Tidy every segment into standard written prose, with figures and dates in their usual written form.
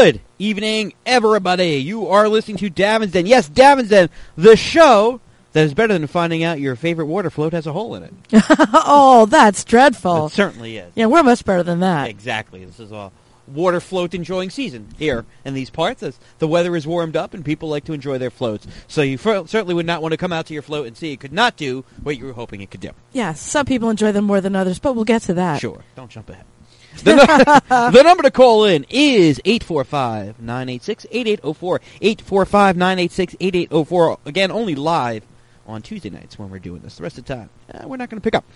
Good evening, everybody. You are listening to Davin's Den. Yes, Davin's Den, the show that is better than finding out your favorite water float has a hole in it. Oh, that's dreadful. It certainly is. Yeah, we're much better than that. Exactly. This is a water float enjoying season here in these parts. As the weather is warmed up and people like to enjoy their floats. So you certainly would not want to come out to your float and see it could not do what you were hoping it could do. Yes, some people enjoy them more than others, but we'll get to that. Sure. Don't jump ahead. The number to call in is 845-986-8804. 845-986-8804. Again, only live on Tuesday nights when we're doing this. The rest of the time, we're not going to pick up.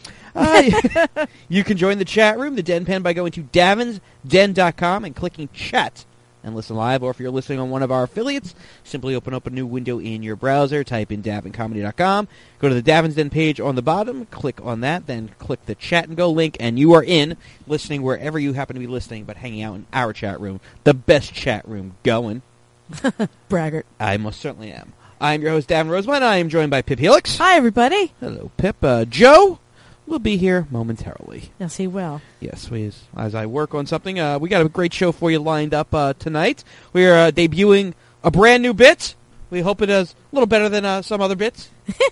You can join the chat room, the Den Pen, by going to davinsden.com and clicking chat and listen live. Or if you're listening on one of our affiliates, simply open up a new window in your browser, type in davincomedy.com, go to the Davin's Den page on the bottom, click on that, then click the chat and go link, and you are in, listening wherever you happen to be listening, but hanging out in our chat room, the best chat room going. Braggart. I most certainly am. I'm your host, Davin Rosemont. I am joined by Pip Helix. Hi, everybody. Hello, Pip. Joe will be here momentarily. Yes, he will. Yes, as I work on something. We got a great show for you lined up tonight. We are debuting a brand new bit. We hope it is a little better than some other bits.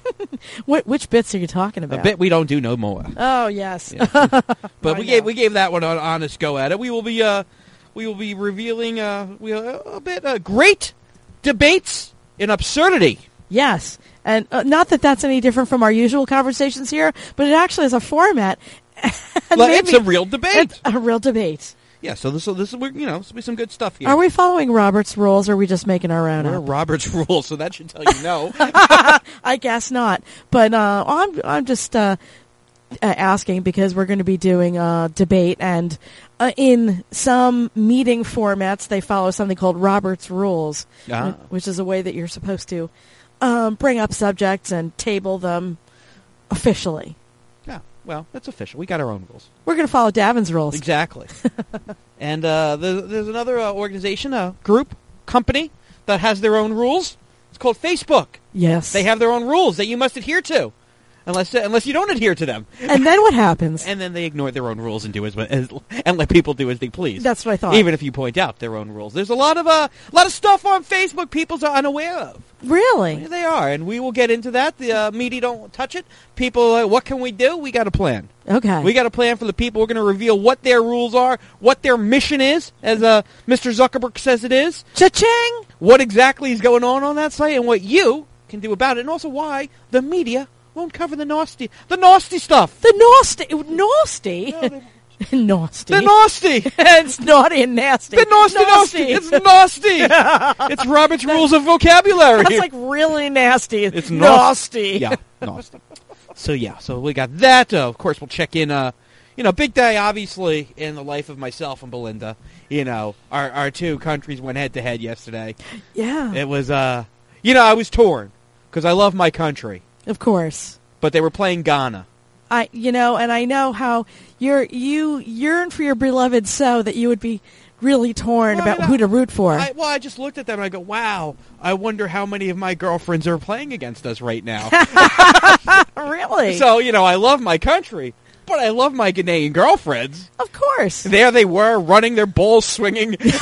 Which bits are you talking about? A bit we don't do no more. Oh, yes. Yeah. But we gave that one an honest go at it. We will be revealing a bit great debates in absurdity. Yes. And not that that's any different from our usual conversations here, but it actually is a format. It's a real debate. It's a real debate. Yeah, so this will be some good stuff here. Are we following Robert's rules, or are we just making our own We're up? Robert's rules, so that should tell you no. I guess not. But I'm just asking because we're going to be doing a debate, and in some meeting formats, they follow something called Robert's Rules, which is a way that you're supposed to bring up subjects and table them officially. Yeah, well, that's official. We got our own rules. We're going to follow Davin's rules. Exactly. And there's another organization, a group, company, that has their own rules. It's called Facebook. Yes. They have their own rules that you must adhere to. Unless you don't adhere to them. And then what happens? And then they ignore their own rules and do and let people do as they please. That's what I thought. Even if you point out their own rules. There's a lot of stuff on Facebook people are unaware of. Really? Yeah, they are, and we will get into that. The media don't touch it. People, what can we do? We got a plan. Okay. We got a plan for the people. We're going to reveal what their rules are, what their mission is, as Mr. Zuckerberg says it is. Cha-ching! What exactly is going on that site, and what you can do about it, and also why the media won't cover the nasty stuff. The nasty? Nasty. Nasty. The nasty. It's naughty and nasty. The nasty. It's nasty. It's Robert's rules of vocabulary. That's like really nasty. It's nasty. Yeah, nasty. So we got that. Of course, we'll check in. Big day, obviously, in the life of myself and Belinda. Our two countries went head to head yesterday. Yeah. It was, I was torn because I love my country. Of course. But they were playing Ghana. And I know how you yearn for your beloved so that you would be really torn about who to root for. I just looked at them and I go, wow, I wonder how many of my girlfriends are playing against us right now. Really? So, I love my country, but I love my Ghanaian girlfriends. Of course. There they were, running their balls swinging. Come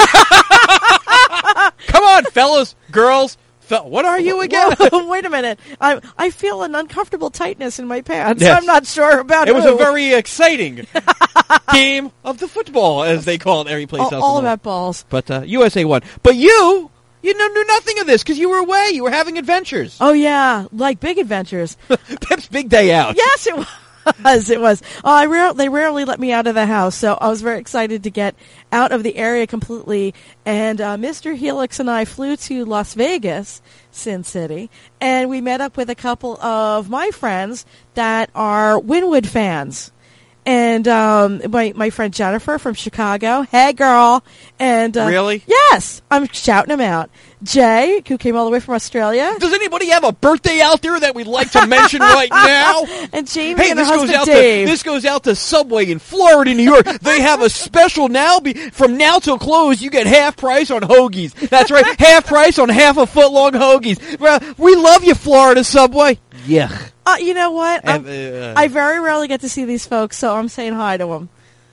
on, fellas, girls. What are you again? Whoa, wait a minute. I feel an uncomfortable tightness in my pants. Yes. I'm not sure about it. It was a very exciting game of the football, as they call it every place else. All about balls. But USA won. But you knew nothing of this because you were away. You were having adventures. Oh, yeah. Like big adventures. Pip's big day out. Yes, it was. It was. They rarely let me out of the house, so I was very excited to get out of the area completely. And Mr. Helix and I flew to Las Vegas, Sin City, and we met up with a couple of my friends that are Wynwood fans. And my friend Jennifer from Chicago, hey girl, and really? Yes, I'm shouting him out. Jay, who came all the way from Australia. Does anybody have a birthday out there that we'd like to mention right now? And Jamie and her husband Dave. This goes out to Subway in Florida, New York. They have a special now. From now till close, you get half price on hoagies. That's right, half price on half a foot long hoagies. Well, we love you, Florida Subway. Yeah. You know what? I very rarely get to see these folks, so I'm saying hi to them.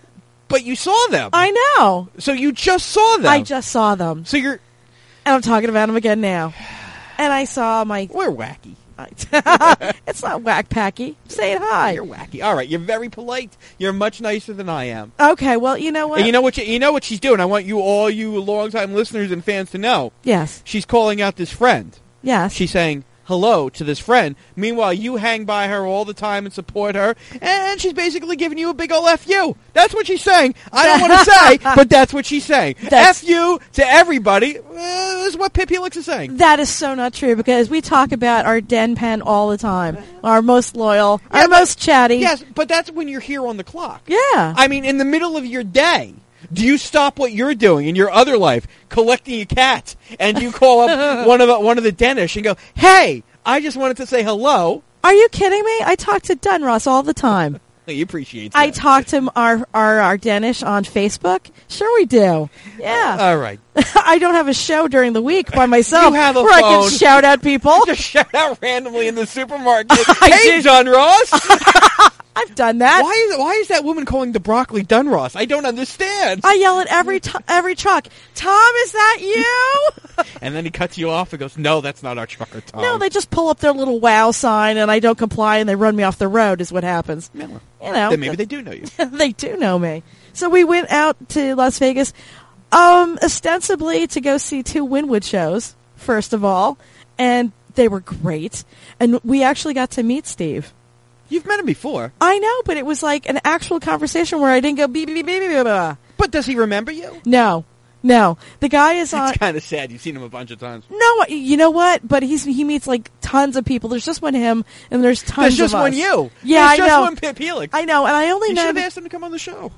But you saw them. I know. So you just saw them. I just saw them. So you're... And I'm talking about them again now. And I saw my... We're wacky. It's not whack-packy. I'm saying hi. You're wacky. All right, you're very polite. You're much nicer than I am. Okay, well, you know what? And you know what she's doing. I want all you longtime listeners and fans to know. Yes. She's calling out this friend. Yes. She's saying hello to this friend. Meanwhile, you hang by her all the time and support her, and she's basically giving you a big ol' F you. That's what she's saying. I don't want to say, but that's what she's saying. F you to everybody is what Pip Helix is saying. That is so not true, because we talk about our den pen all the time. Our most loyal, our most chatty. Yes, but that's when you're here on the clock. Yeah. I mean, in the middle of your day, do you stop what you're doing in your other life, collecting a cat, and you call up one of the dentists and go, "Hey, I just wanted to say hello." Are you kidding me? I talk to Dunross all the time. He appreciates that. I talk to our dentist on Facebook. Sure we do. Yeah. All right. I don't have a show during the week by myself You have a where I phone. can shout out people. Just shout out randomly in the supermarket. I Hey, do. Dunross! I've done that. Why is that woman calling the broccoli Dunross? I don't understand. I yell at every truck, "Tom, is that you?" And then he cuts you off and goes, "No, that's not our trucker, Tom." No, they just pull up their little wow sign, and I don't comply, and they run me off the road, is what happens. No. You know. Then maybe they do know you. They do know me. So we went out to Las Vegas, ostensibly to go see 2 Wynwood shows, first of all, and they were great. And we actually got to meet Steve. You've met him before. I know, but it was like an actual conversation where I didn't go beep, beep, beep, beep, beep, beep. But does he remember you? No. The guy is on... It's kind of sad. You've seen him a bunch of times. No, you know what? But he meets like tons of people. There's just one him, and there's tons There's just of us. one you. Yeah, There's I just know. one Pip Helix. I know, and I only You know... should have asked him to come on the show.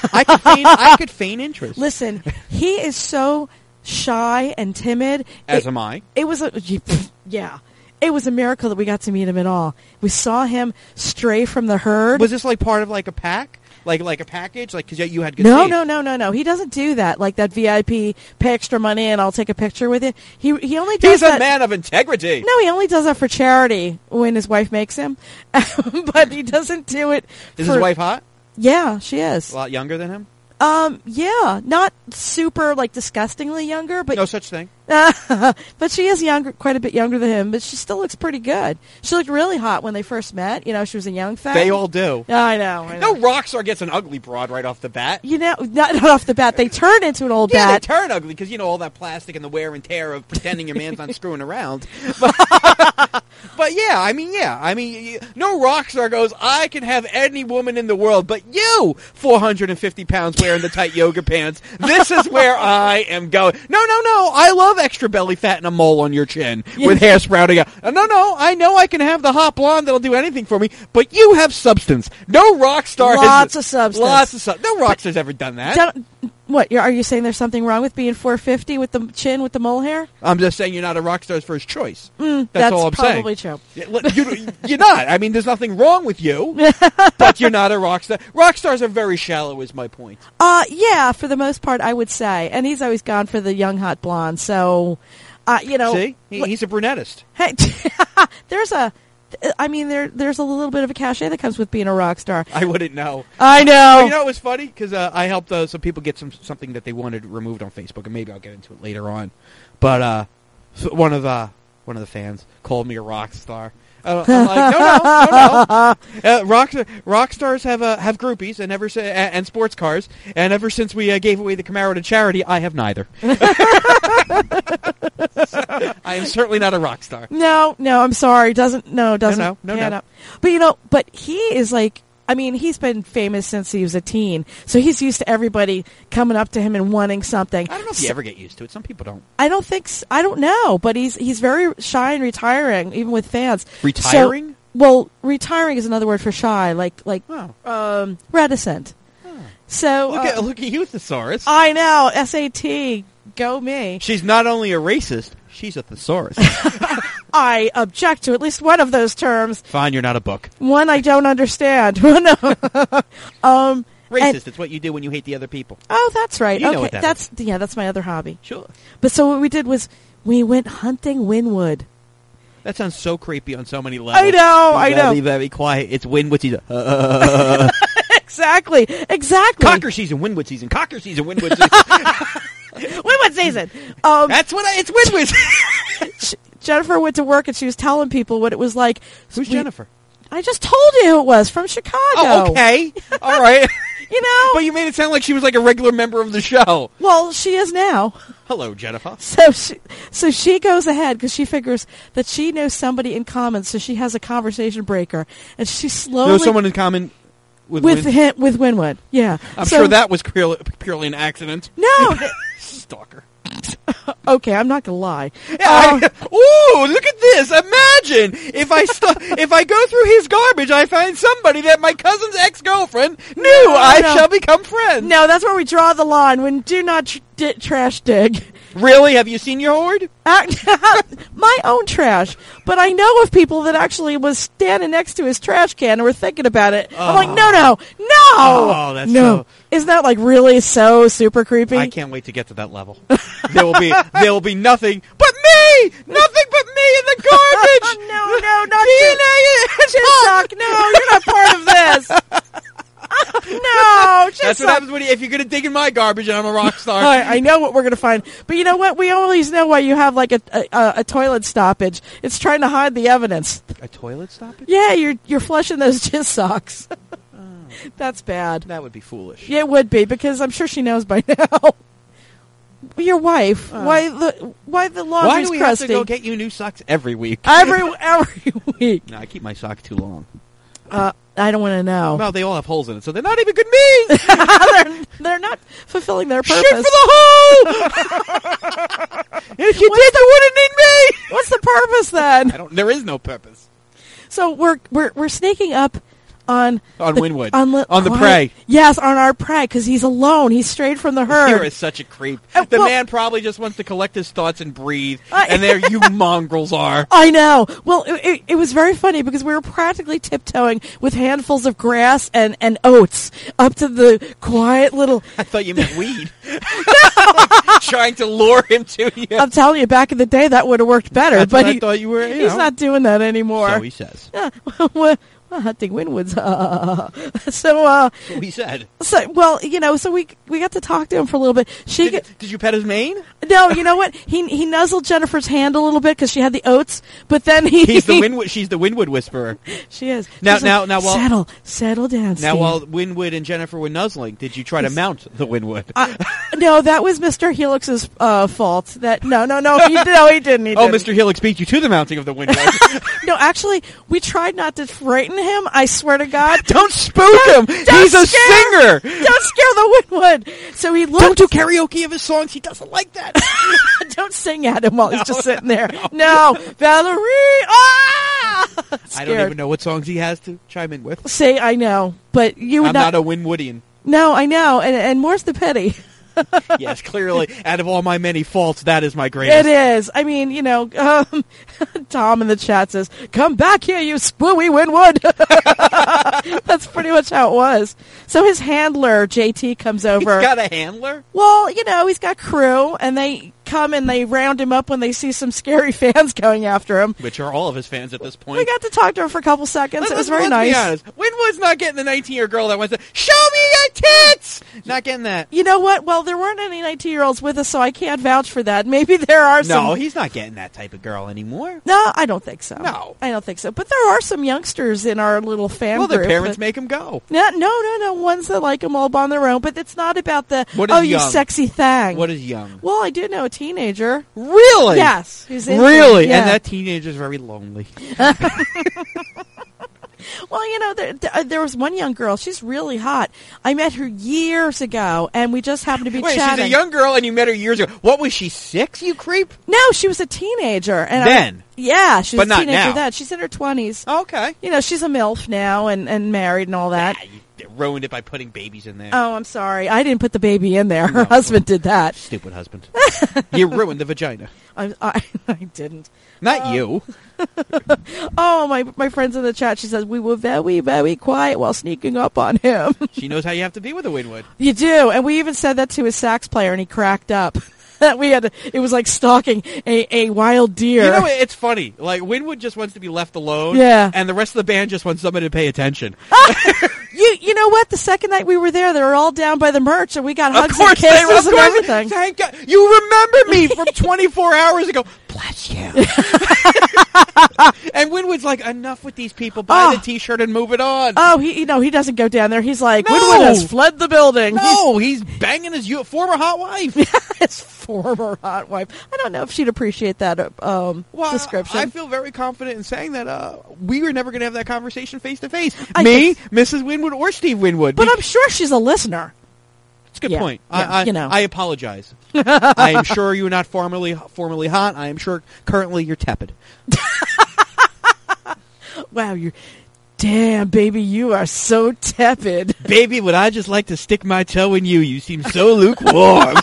I could feign interest. Listen, he is so shy and timid. As am I. It was yeah. It was a miracle that we got to meet him at all. We saw him stray from the herd. Was this like part of like a pack? Like a package? Like, because you had good No. taste. He doesn't do that. Like that VIP, pay extra money and I'll take a picture with you. He only does He's that. a man of integrity. No, he only does that for charity when his wife makes him. But he doesn't do it Is for... his wife hot? Yeah, she is. A lot younger than him? Yeah. Not super, like, disgustingly younger, but... No such thing. But she is younger, quite a bit younger than him, but she still looks pretty good. She looked really hot when they first met. You know, she was a young thing. They all do. I know. No rock star gets an ugly broad right off the bat. You know, not off the bat. They turn into an old Yeah, bat. they turn ugly because, you know, all that plastic and the wear and tear of pretending your man's not screwing around. But yeah, I mean, no rock star goes, "I can have any woman in the world, but you, 450 pounds wearing the tight yoga pants. This is where I am going." No. I love extra belly fat and a mole on your chin with hair sprouting out. No. I know I can have the hot blonde that'll do anything for me, but you have substance. No rock star Lots of substance. No rock star's ever done that. What, are you saying there's something wrong with being 450 with the chin, with the mole hair? I'm just saying you're not a rock star's first choice. That's all I'm probably saying. true. You're not. I mean, there's nothing wrong with you, but you're not a rock star. Rock stars are very shallow, is my point. Yeah, for the most part, I would say. And he's always gone for the young, hot blonde, so, you know. See? He's a brunettist. Hey, there's a little bit of a cachet that comes with being a rock star. I wouldn't know. I know. You know it was funny? Because I helped some people get something that they wanted removed on Facebook, and maybe I'll get into it later on. But so one of the fans called me a rock star. I'm like, no. Rock stars have groupies and sports cars, and ever since we gave away the Camaro to charity, I have neither. I am certainly not a rock star. No, I'm sorry. Doesn't. No. But he is like, I mean, he's been famous since he was a teen, so he's used to everybody coming up to him and wanting something. I don't know if you ever get used to it. Some people don't. I don't think I don't know, but he's very shy and retiring, even with fans. Retiring? So, well, retiring is another word for shy, like reticent. Oh. So Look at you, thesaurus. I know, SAT, go me. She's not only a racist, she's a thesaurus. I object to at least one of those terms. Fine, you're not a book. One I don't understand. Racist, it's what you do when you hate the other people. Oh, that's right. You okay, know what that is. That's my other hobby. Sure. But so what we did was we went hunting Wynwood. That sounds so creepy on so many levels. I know. Very, very quiet. It's Wynwood. Exactly. Cocker season, Winwood season. Cocker season, Winwood season. Winwood season. That's what it's Winwood. Jennifer went to work and she was telling people what it was like. Who's Jennifer? I just told you who it was, from Chicago. Oh, okay. All right. You know? But you made it sound like she was like a regular member of the show. Well, she is now. Hello, Jennifer. So she goes ahead because she figures that she knows somebody in common, so she has a conversation breaker. And she slowly... Knows someone in common with Winwood, yeah. I'm sure that was purely an accident. No. Stalker. Okay, I'm not going to lie. Ooh, look at this. Imagine if I go through his garbage, I find somebody that my cousin's ex-girlfriend knew I shall become friends. No, that's where we draw the line. When do not trash dig. Really? Have you seen your hoard? My own trash. But I know of people that actually was standing next to his trash can and were thinking about it. Oh. I'm like, no. Oh, that's no. so... Isn't that like really so super creepy? I can't wait to get to that level. There will be nothing but me! Nothing but me in the garbage! No, not Chisok. No, you're not part of this. No, that's what happens if you're going to dig in my garbage and I'm a rock star. I know what we're going to find. But you know what? We always know why you have like a toilet stoppage. It's trying to hide the evidence. A toilet stoppage? Yeah, you're flushing those jizz socks. That's bad. That would be foolish. Yeah, it would be, because I'm sure she knows by now. Your wife. Why the laundry's Why do we crusty? have to go get you new socks every week? Every week. No, I keep my socks too long. I don't want to know. Well, they all have holes in it, so they're not even good me. they're not fulfilling their purpose. Shit for the hole! If you did, you wouldn't need me. What's the purpose then? There is no purpose. So we're sneaking up on Winwood, on the prey. Yes, on our prey, because he's alone. He's strayed from the herd. You're is such a creep. The man probably just wants to collect his thoughts and breathe, and there you mongrels are. I know. Well, it was very funny because we were practically tiptoeing with handfuls of grass and oats up to the quiet little... I thought you meant weed. Trying to lure him to you. I'm telling you, back in the day, that would have worked better. That's but what I thought you were. He's not doing that anymore. So he says. Well, hunting Winwoods. So what he said. So we got to talk to him for a little bit. Did you pet his mane? No, you know what? He nuzzled Jennifer's hand a little bit because she had the oats, but then she's the Winwood whisperer. She is. Now while settle down. Now Steve. while Winwood and Jennifer were nuzzling, did you try to mount the Winwood? No, that was Mr. Helix's fault. That no, he didn't. Mr. Helix beat you to the mounting of the Winwood. No, actually, we tried not to frighten him. I swear to God. Don't spook him. He's a singer. Don't scare the Winwood. So he looked. Don't do karaoke of his songs. He doesn't like that. Don't sing at him while he's just sitting there. No. Valerie. I don't even know what songs he has to chime in with. Say, I know, but you would I'm not a Winwoodian. No, I know, and more's the pity. Yes, clearly, out of all my many faults, that is my greatest. It is. I mean, Tom in the chat says, "Come back here, you spooey Winwood." That's pretty much how it was. So his handler, JT, comes over. He's got a handler? Well, he's got crew, and they come and they round him up when they see some scary fans going after him. Which are all of his fans at this point. We got to talk to him for a couple seconds. It was very nice. Be honest. Winwood's not getting the 19-year girl that wants to, show me your tits! Not getting that. You know what? Well, there weren't any 19-year-olds with us, so I can't vouch for that. Maybe there are some... No, he's not getting that type of girl anymore. No, I don't think so. No. I don't think so. But there are some youngsters in our little fan group. Well, their parents make them go. No. Ones that like them all on their own. But it's not about the, young? You sexy thing. What is young? Well, I do know a teenager. Really? Yes. Really? Yeah. And that teenager's very lonely. Well, there was one young girl. She's really hot. I met her years ago, and we just happened to be chatting. She's a young girl, and you met her years ago. What, was she 6, you creep? No, she was a teenager. And then? Yeah, she was a teenager now. then. She's in her 20s. Okay. She's a MILF now and married and all that. Yeah, you ruined it by putting babies in there. Oh, I'm sorry. I didn't put the baby in there. Her husband did that. Stupid husband. You ruined the vagina. I didn't. Not you. Oh, my friends in the chat, she says, we were very, very quiet while sneaking up on him. She knows how you have to be with a Winwood. You do. And we even said that to his sax player, and he cracked up. It was like stalking a wild deer. It's funny. Like, Winwood just wants to be left alone. Yeah. And the rest of the band just wants somebody to pay attention. You know what? The second night we were there, they were all down by the merch, and we got hugs Of course and kisses they were. Of and course. everything. Thank God. You remember me from 24 hours ago. Bless you. And Winwood's like, enough with these people. Buy the T-shirt and move it on. Oh, he doesn't go down there. He's like, No. Winwood has fled the building. No, he's banging his former hot wife. His former hot wife. I don't know if she'd appreciate that description. I feel very confident in saying that we were never going to have that conversation face to face. I Me, think- Mrs. Winwood, or Steve Winwood. But I'm sure she's a listener. It's a good Yeah, point. yeah, I apologize. I am sure you are not formerly hot. I am sure currently you're tepid. Wow, damn, baby, you are so tepid. Baby, would I just like to stick my toe in you? You seem so lukewarm.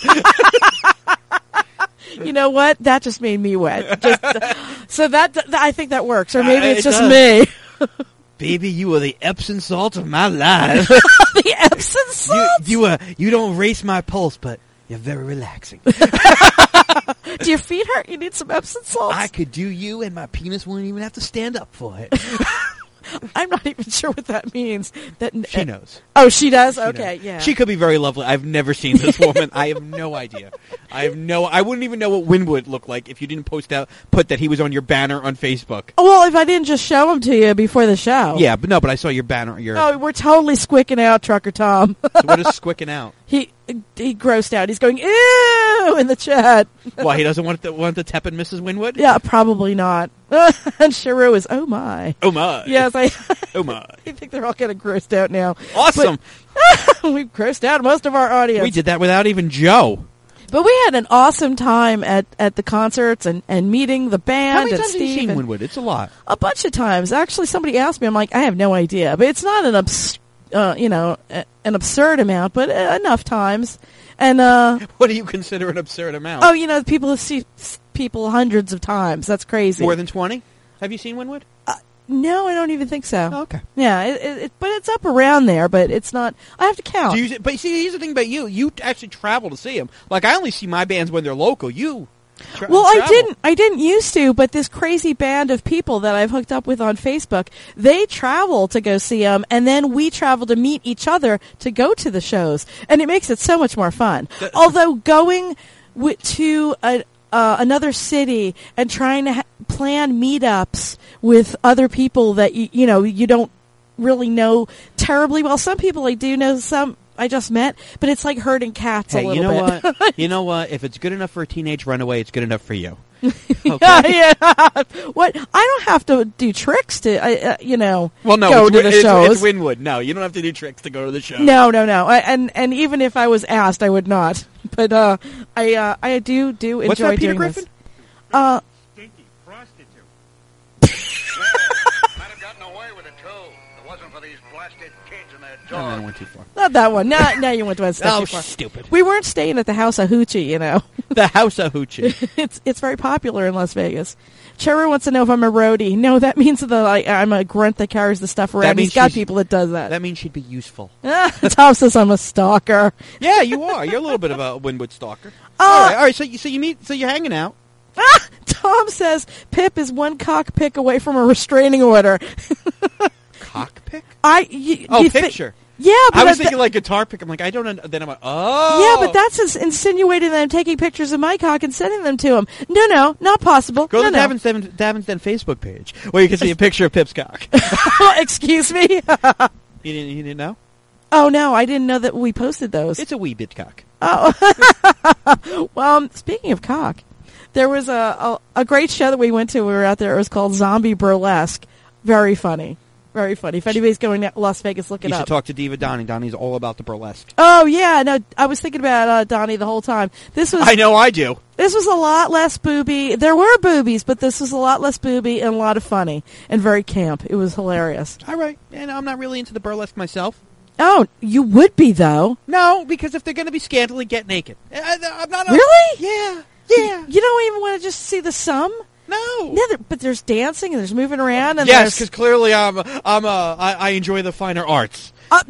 You know what? That just made me wet. So I think that works. Or maybe it's it just does. me. Baby, you are the Epsom salt of my life. The Epsom salt? You don't race my pulse, but you're very relaxing. Do your feet hurt? You need some Epsom salts? I could do you, and my penis wouldn't even have to stand up for it. I'm not even sure what that means. She knows. Oh, she does? She Okay, knows. yeah. She could be very lovely. I've never seen this woman. I have no idea. I wouldn't even know what Winwood looked like if you didn't put that he was on your banner on Facebook. Well, if I didn't just show him to you before the show. Yeah, but I saw your banner. Oh, we're totally squicking out, Trucker Tom. So what is squicking out? He grossed out. He's going, ew, in the chat. Why, he doesn't want the tepid Mrs. Winwood? Yeah, probably not. And Sharu is, oh my. Oh my. Yes, Oh my. I think they're all getting grossed out now. Awesome. We've grossed out most of our audience. We did that without even Joe. But we had an awesome time at the concerts and meeting the band. How many and times have you Steve seen and Winwood? It's a lot. a bunch of times. Actually, somebody asked me. I'm like, I have no idea. But it's not an absurd amount, but enough times. And What do you consider an absurd amount? people who see people hundreds of times. That's crazy. More than 20? Have you seen Winwood? No, I don't even think so. Oh, okay. Yeah, but it's up around there. But it's not. I have to count. But see, here's the thing about you. You actually travel to see him. Like, I only see my bands when they're local. You Well, travel. I didn't used to, but this crazy band of people that I've hooked up with on Facebook, they travel to go see them, and then we travel to meet each other to go to the shows, and it makes it so much more fun. Although going to another city and trying to plan meetups with other people that you don't really know terribly well. Some people I do know, some I just met, but it's like herding cats a little bit. What? You know what? If it's good enough for a teenage runaway, it's good enough for you. Okay. Yeah. What? I don't have to do tricks to, Well, no, go to the shows. It's Winwood. No, you don't have to do tricks to go to the show. No. And even if I was asked, I would not. But I do enjoy What's that, Peter doing Griffin? this. Stinky prostitute. Might have gotten away with it, too. If it wasn't for these blasted kids and their No, I dogs. went too far. Not that one. Now you went to one step Oh, too far. stupid. We weren't staying at the House of Hoochie, The House of Hoochie. It's very popular in Las Vegas. Cherry wants to know if I'm a roadie. No, that means that I'm a grunt that carries the stuff around. means He's got she's- people that does that. That means she'd be useful. Tom says I'm a stalker. Yeah, you are. You're a little bit of a Winwood stalker. Oh. All right. So you're hanging out. Tom says Pip is one cock pick away from a restraining order. Cockpick? Yeah, Picture. but I was thinking like guitar pick. I'm like, I don't know. Then I'm like, oh. Yeah, but that's insinuating that I'm taking pictures of my cock and sending them to him. No, not possible. Go to no. Davin's Den Facebook page where you can see a picture of Pip's cock. Excuse me? You didn't know? Oh, no, I didn't know that we posted those. It's a wee bit cock. Oh. Well, speaking of cock, there was a great show that we went to. We were out there. It was called Zombie Burlesque. Very funny. Very funny. If anybody's going to Las Vegas, look it You up. should talk to Diva Donnie. Donnie's all about the burlesque. Oh, yeah. No, I was thinking about Donnie the whole time. I know I do. This was a lot less booby. There were boobies, but this was a lot less booby and a lot of funny and very camp. It was hilarious. All right. And I'm not really into the burlesque myself. Oh, you would be, though. No, because if they're going to be scantily, get naked. I'm not. Really? Yeah. You don't even want to just see the sum? No. Yeah, but there's dancing and there's moving around. And Yes, there's- because clearly I enjoy the finer arts.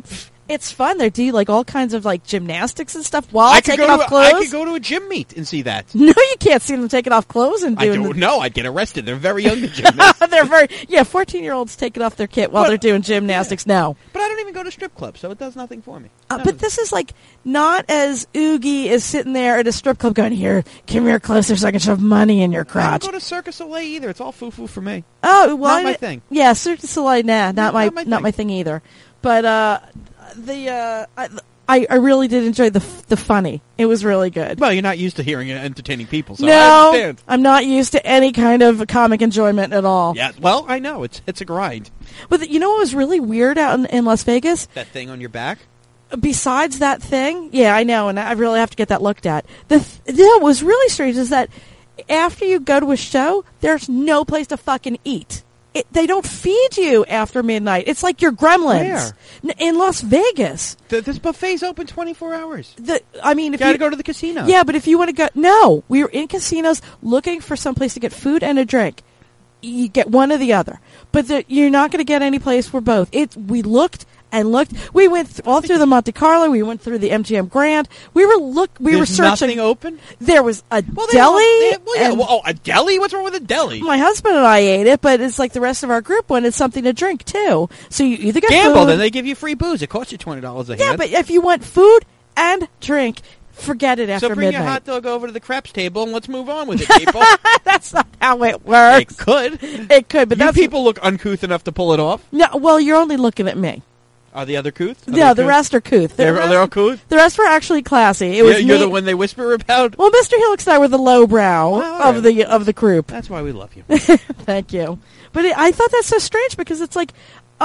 It's fun. They do like all kinds of like gymnastics and stuff while I could taking go off to clothes. I could go to a gym meet and see that. No, you can't see them taking off clothes and I doing. don't know. I'd get arrested. They're very young to gymnasts. They're 14-year-olds taking off their kit while they're doing gymnastics. No, But I don't even go to strip clubs, so it does nothing for me. but this is like not as oogie as sitting there at a strip club going, "Here, come here closer so I can shove money in your I crotch." don't go to Cirque du Soleil either. It's all foo-foo for me. Oh, well, Not my thing. Yeah, Cirque du Soleil, not my my thing either. But I really did enjoy the funny. It was really good. Well, you're not used to hearing entertaining people, so I No, understand. I'm not used to any kind of comic enjoyment at all. Yeah, well, I know. It's a grind. But you know what was really weird out in Las Vegas? That thing on your back? Besides that thing, yeah, I know, and I really have to get that looked at. What was really strange is that after you go to a show, there's no place to fucking eat. They don't feed you after midnight. It's like you're Gremlins. In Las Vegas. This buffet's open 24 hours. If You got to go to the casino. Yeah, but if you want to go... No, we were in casinos looking for some place to get food and a drink. You get one or the other. But you're not going to get any place for both. We looked and looked. We went all through the Monte Carlo. We went through the MGM Grand. We were There's searching. nothing open? There was a deli. A deli? What's wrong with a deli? My husband and I ate it, but it's like the rest of our group wanted something to drink too. So you either get Gamble, food. then they give you free booze. It costs you $20 a hand. Yeah, but if you want food and drink, forget it after so bring midnight. your hot dog over to the crepes table and let's move on with it, people. That's not how it works. It could. It could, but You that's people look uncouth enough to pull it off. No, well, you're only looking at me. Are the other couth? Yeah, the rest are couth. They're all couth? The rest were actually classy. It was You're me. the one they whisper about? Well, Mr. Helix and I were the lowbrow right. of the group. That's why we love you. Thank you. But I thought that's so strange because it's like,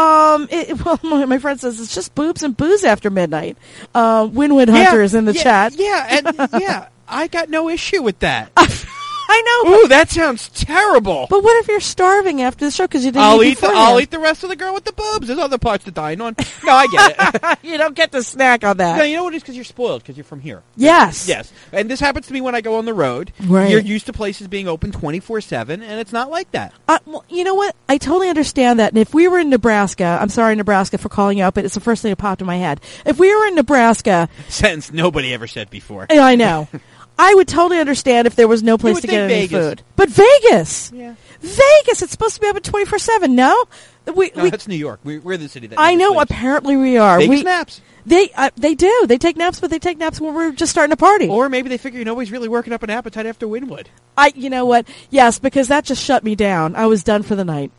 my friend says it's just boobs and booze after midnight. Winwood Hunter is in the chat. Yeah, and I got no issue with that. I know. Ooh, that sounds terrible. But what if you're starving after the show because you didn't I'll eat I'll eat the rest of the girl with the boobs. There's other parts to dine on. No, I get it. You don't get to snack on that. No, you know what it is? Because you're spoiled, because you're from here. Yes. Yes. And this happens to me when I go on the road. Right. You're used to places being open 24/7, and it's not like that. Well, you know what? I totally understand that. And if we were in Nebraska, I'm sorry, Nebraska, for calling you out, but it's the first thing that popped in my head. If we were in Nebraska... Sentence nobody ever said before. I know. I would totally understand if there was no place to get any food. But Vegas! Yeah. Vegas! It's supposed to be open 24/7, no? No, that's New York. We're the city that I know, sleeps. apparently we are. Vegas naps. They do. They take naps, but they take naps when we're just starting a party. Or maybe they figure nobody's really working up an appetite after Winwood. You know what? Yes, because that just shut me down. I was done for the night.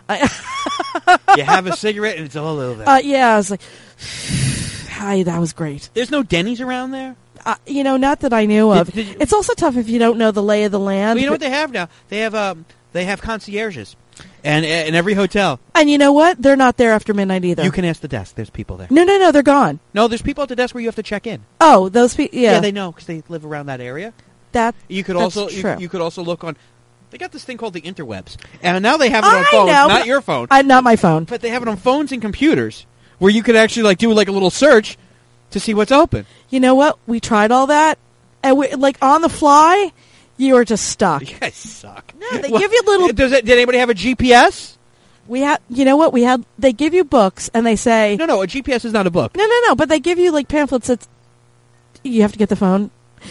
You have a cigarette and it's all over. Yeah, I was like, hi, that was great. There's no Denny's around there? Not that I knew of. Did you- It's also tough if you don't know the lay of the land. Well, you know what they have now? They have concierges, and in every hotel. And you know what? They're not there after midnight either. You can ask the desk. There's people there. No, they're gone. No, there's people at the desk where you have to check in. Oh, those people. Yeah, they know because they live around that area. You That's also true. You could also look on. They got this thing called the interwebs, and now they have it on I phones. know, Not but- your phone, not my phone. but they have it on phones and computers, where you could actually do a little search to see what's open. You know what? We tried all that, and we on the fly. You were just stuck. You guys suck. No, they give you little. Did anybody have a GPS? We had. You know what? They give you books, and they say No. A GPS is not a book. no. But they give you pamphlets that you have to get the phone.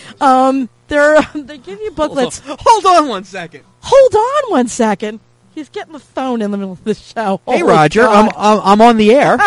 They give you booklets. Hold on 1 second. Hold on 1 second. He's getting the phone in the middle of the show. Hey, Holy Roger, God. I'm on the air.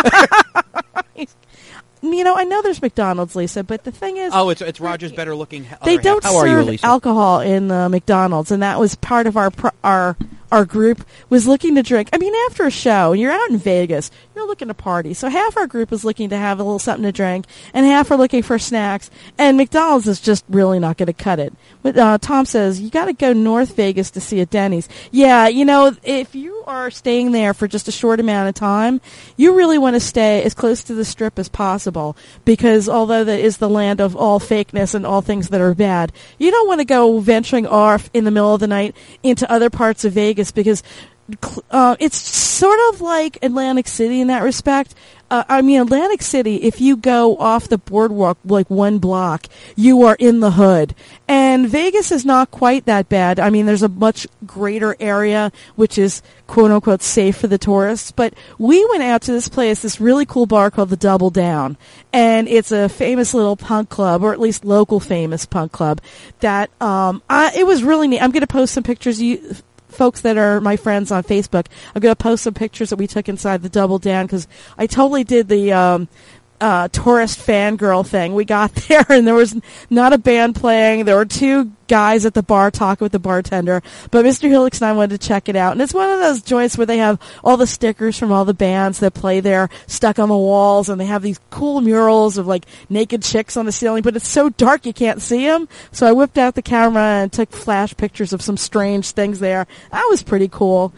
I know there's McDonald's, Lisa, but the thing is, Oh, it's Roger's better looking. they don't How are you, serve Elisa? alcohol in McDonald's, and that was part of our group was looking to drink. I mean, after a show, you're out in Vegas, you're looking to party. So half our group is looking to have a little something to drink, and half are looking for snacks. And McDonald's is just really not going to cut it. But Tom says you got to go North Vegas to see a Denny's. Yeah, if you are staying there for just a short amount of time, you really want to stay as close to the Strip as possible, because although that is the land of all fakeness and all things that are bad, you don't want to go venturing off in the middle of the night into other parts of Vegas, because it's sort of like Atlantic City in that respect. Atlantic City, if you go off the boardwalk like one block, you are in the hood. And Vegas is not quite that bad. I mean, there's a much greater area, which is quote-unquote safe for the tourists. But we went out to this place, this really cool bar called the Double Down. And it's a famous little punk club, or at least local famous punk club, that it was really neat. I'm going to post some pictures. Folks that are my friends on Facebook, I'm going to post some pictures that we took inside the Double Down, because I totally did the tourist fangirl thing. We got there and there was not a band playing. There were two guys at the bar talking with the bartender, but Mr. Helix and I wanted to check it out. And it's one of those joints where they have all the stickers from all the bands that play there stuck on the walls, and they have these cool murals of like naked chicks on the ceiling, but it's so dark you can't see them. So I whipped out the camera and took flash pictures of some strange things there. That was pretty cool.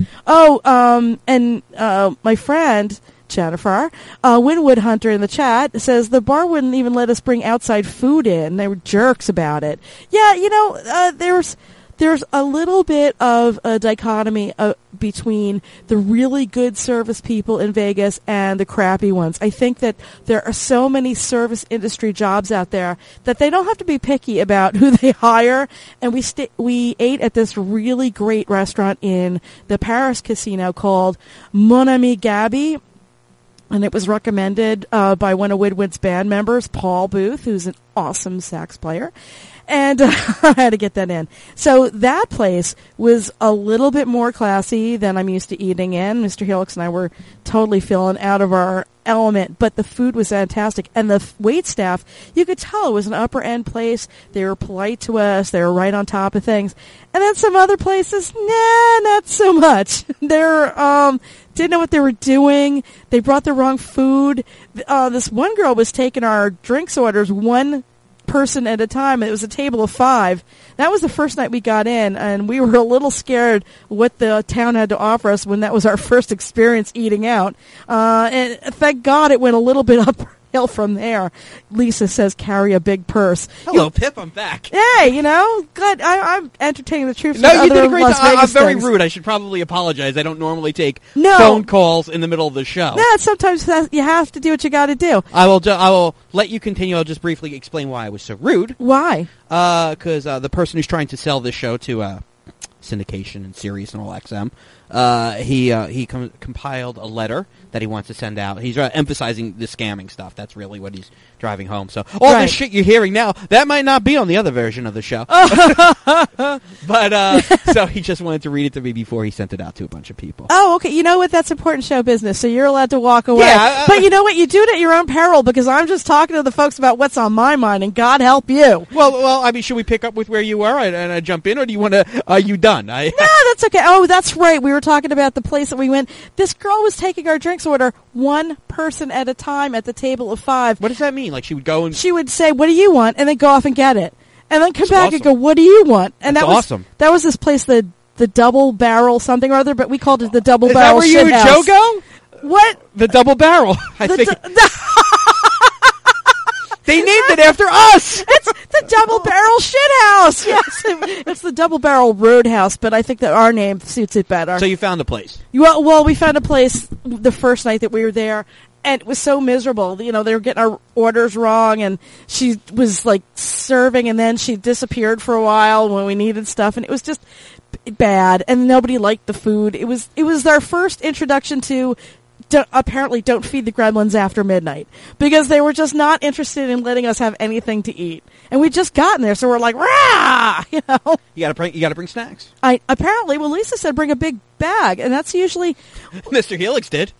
My friend Jennifer, Winwood Hunter in the chat says the bar wouldn't even let us bring outside food in. They were jerks about it. Yeah, there's a little bit of a dichotomy between the really good service people in Vegas and the crappy ones. I think that there are so many service industry jobs out there that they don't have to be picky about who they hire. And we ate at this really great restaurant in the Paris casino called Mon Ami Gabi. And it was recommended by one of Winwood's band members, Paul Booth, who's an awesome sax player. And I had to get that in. So that place was a little bit more classy than I'm used to eating in. Mr. Helix and I were totally feeling out of our element, but the food was fantastic. And the wait staff, you could tell it was an upper-end place. They were polite to us. They were right on top of things. And then some other places, not so much. They're didn't know what they were doing. They brought the wrong food. This one girl was taking our drinks orders one person at a time. It was a table of 5. That was the first night we got in, and we were a little scared what the town had to offer us when that was our first experience eating out. And thank God it went a little bit uphill from there. Lisa says, carry a big purse. Hello, Pip. I'm back. Hey, good. I'm entertaining the troops. No, you did a great job. I'm very things. rude. I should probably apologize. I don't normally take phone calls in the middle of the show. No, sometimes you have to do what you got to do. I will let you continue. I'll just briefly explain why I was so rude. Why? Because the person who's trying to sell this show to syndication and Sirius and all XM, he compiled a letter that he wants to send out. He's emphasizing the scamming stuff. That's really what he's driving home. So all this shit you're hearing now, that might not be on the other version of the show. But so he just wanted to read it to me before he sent it out to a bunch of people. Oh, okay. You know what? That's important show business, so you're allowed to walk away. Yeah, but you know what? You do it at your own peril, because I'm just talking to the folks about what's on my mind, and God help you. Well, I mean, should we pick up with where you were and I jump in, or do you want to? Are you done? No, that's okay. Oh, that's right. We were talking about the place that we went. This girl was taking our drinks order one person at a time at the table of 5. What does that mean? Like she would go and she would say, "What do you want?" and then go off and get it, and then come That's back awesome. and go, "What do you want?" And That's that was awesome. That was this place, the Double Barrel something or other, but we called it the Double Is Barrel. that where you and Joe go? What? The Double Barrel. I think they named it after us. It's the Double Barrel Shithouse. Yes, it's the Double Barrel Roadhouse, but I think that our name suits it better. So you found a place. Well, we found a place the first night that we were there, and it was so miserable. They were getting our orders wrong, and she was like serving, and then she disappeared for a while when we needed stuff, and it was just bad, and nobody liked the food. It was our first introduction to apparently don't feed the gremlins after midnight, because they were just not interested in letting us have anything to eat, and we'd just gotten there, so we're like, rah, You gotta bring snacks. Apparently, well, Lisa said bring a big bag, and that's usually Mr. Helix did.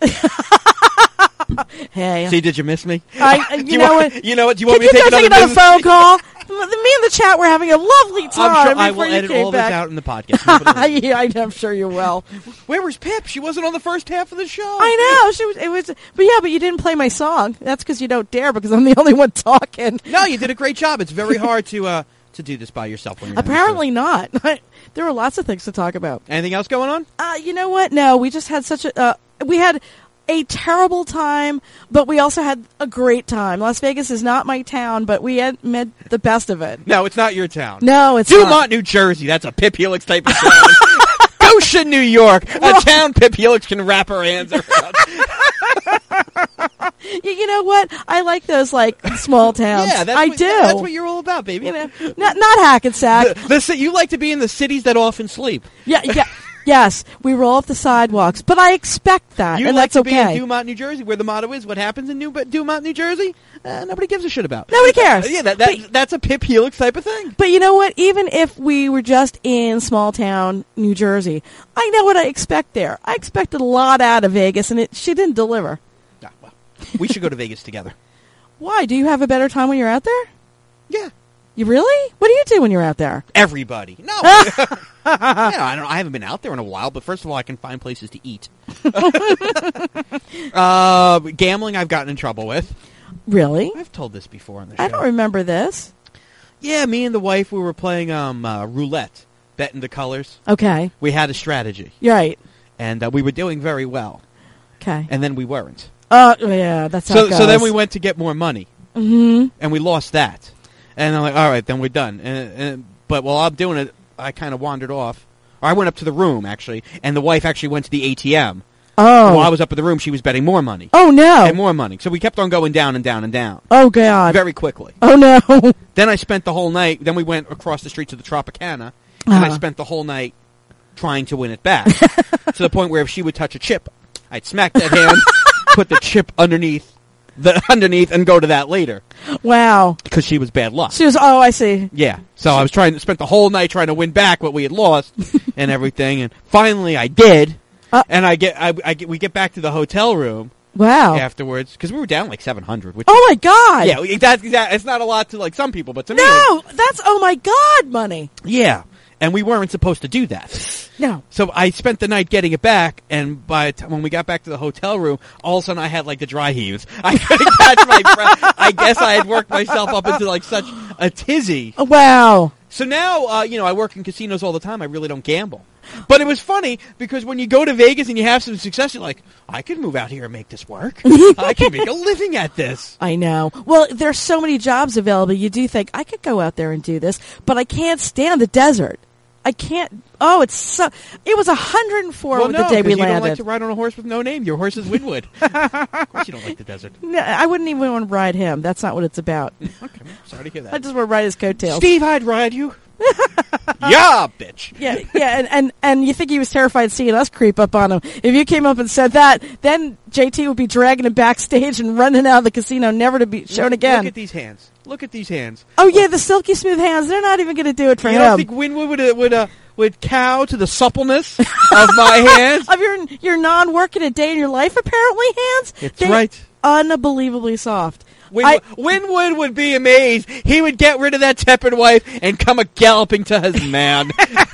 Hey, see, did you miss me? You know what? You know what? Do you want Can me to you take go another take another phone call? Me and the chat were having a lovely time. I'm sure I will before you edit came all back. this out in the podcast. Yeah, I'm sure you will. Where was Pip? She wasn't on the first half of the show. I know. But you didn't play my song. That's because you don't dare, because I'm the only one talking. No, you did a great job. It's very hard to do this by yourself. When you're Apparently not. There were lots of things to talk about. Anything else going on? You know what? No, we just had we had a terrible time, but we also had a great time. Las Vegas is not my town, but we had made the best of it. No, it's not your town. No, it's Dumont, not. New Jersey. That's a Pip Helix type of town. Goshen, New York. A town Pip Helix can wrap her hands around. You know what? I like those like small towns. Yeah, I do. That's what you're all about, baby. You know, not Hackensack. You like to be in the cities that often sleep. Yeah. Yes, we roll up the sidewalks, but I expect that, You and like that's to okay. be in Dumont, New Jersey, where the motto is, what happens in Dumont, New Jersey? Nobody gives a shit about. Nobody cares. Yeah, that's a Pip Helix type of thing. But you know what? Even if we were just in small town New Jersey, I know what I expect there. I expected a lot out of Vegas, and she didn't deliver. Ah, well, we should go to Vegas together. Why? Do you have a better time when you're out there? Yeah. You really? What do you do when you're out there? Everybody. No. I haven't been out there in a while, but first of all, I can find places to eat. Gambling I've gotten in trouble with. Really? I've told this before on the show. I don't remember this. Yeah, me and the wife, we were playing roulette, betting the colors. Okay. We had a strategy, You're right. and we were doing very well, Okay. and then we weren't. Yeah, that's how it goes. So then we went to get more money, Mm-hmm. and we lost that. And I'm like, all right, then we're done. But while I'm doing it, I kind of wandered off. Or I went up to the room, actually, and the wife actually went to the ATM. Oh. While I was up in the room, she was betting more money. Oh, no. And more money. So we kept on going down and down and down. Oh, God. Very quickly. Oh, no. Then I spent the whole night, then we went across the street to the Tropicana, and I spent the whole night trying to win it back. To the point where if she would touch a chip, I'd smack that hand, put the chip underneath, and go to that later. Wow. Because she was bad luck. She was, I see. Yeah. So I was spent the whole night trying to win back what we had lost and everything, and finally I did. And we get back to the hotel room. Wow. Afterwards, because we were down like 700. Which oh my God. Yeah, it's not a lot to like some people, but to me, no, that's oh my God money. Yeah, and we weren't supposed to do that. No. So I spent the night getting it back, and by the time when we got back to the hotel room, all of a sudden I had like the dry heaves. I couldn't catch my breath. I guess I had worked myself up into like such a tizzy. Wow. So now, I work in casinos all the time. I really don't gamble. But it was funny because when you go to Vegas and you have some success, you're like, I could move out here and make this work. I can make a living at this. I know. Well, there's so many jobs available. You do think, I could go out there and do this, but I can't stand the desert. I can't. Oh, it was 104 the day we landed. You don't like to ride on a horse with no name. Your horse is Winwood. Of course you don't like the desert. No, I wouldn't even want to ride him. That's not what it's about. Okay, sorry to hear that. I just want to ride his coattails. Steve, I'd ride you. Yeah, bitch. Yeah, and you think he was terrified seeing us creep up on him. If you came up and said that, then JT would be dragging him backstage and running out of the casino, never to be shown again. Look at these hands. Look at these hands. Oh, yeah, the silky smooth hands. They're not even going to do it for him. You don't think Winwood would cow to the suppleness of my hands? Of your non-working a day in your life, apparently, hands? It's right. Unbelievably soft. Winwood would be amazed. He would get rid of that tepid wife and come a-galloping to his man.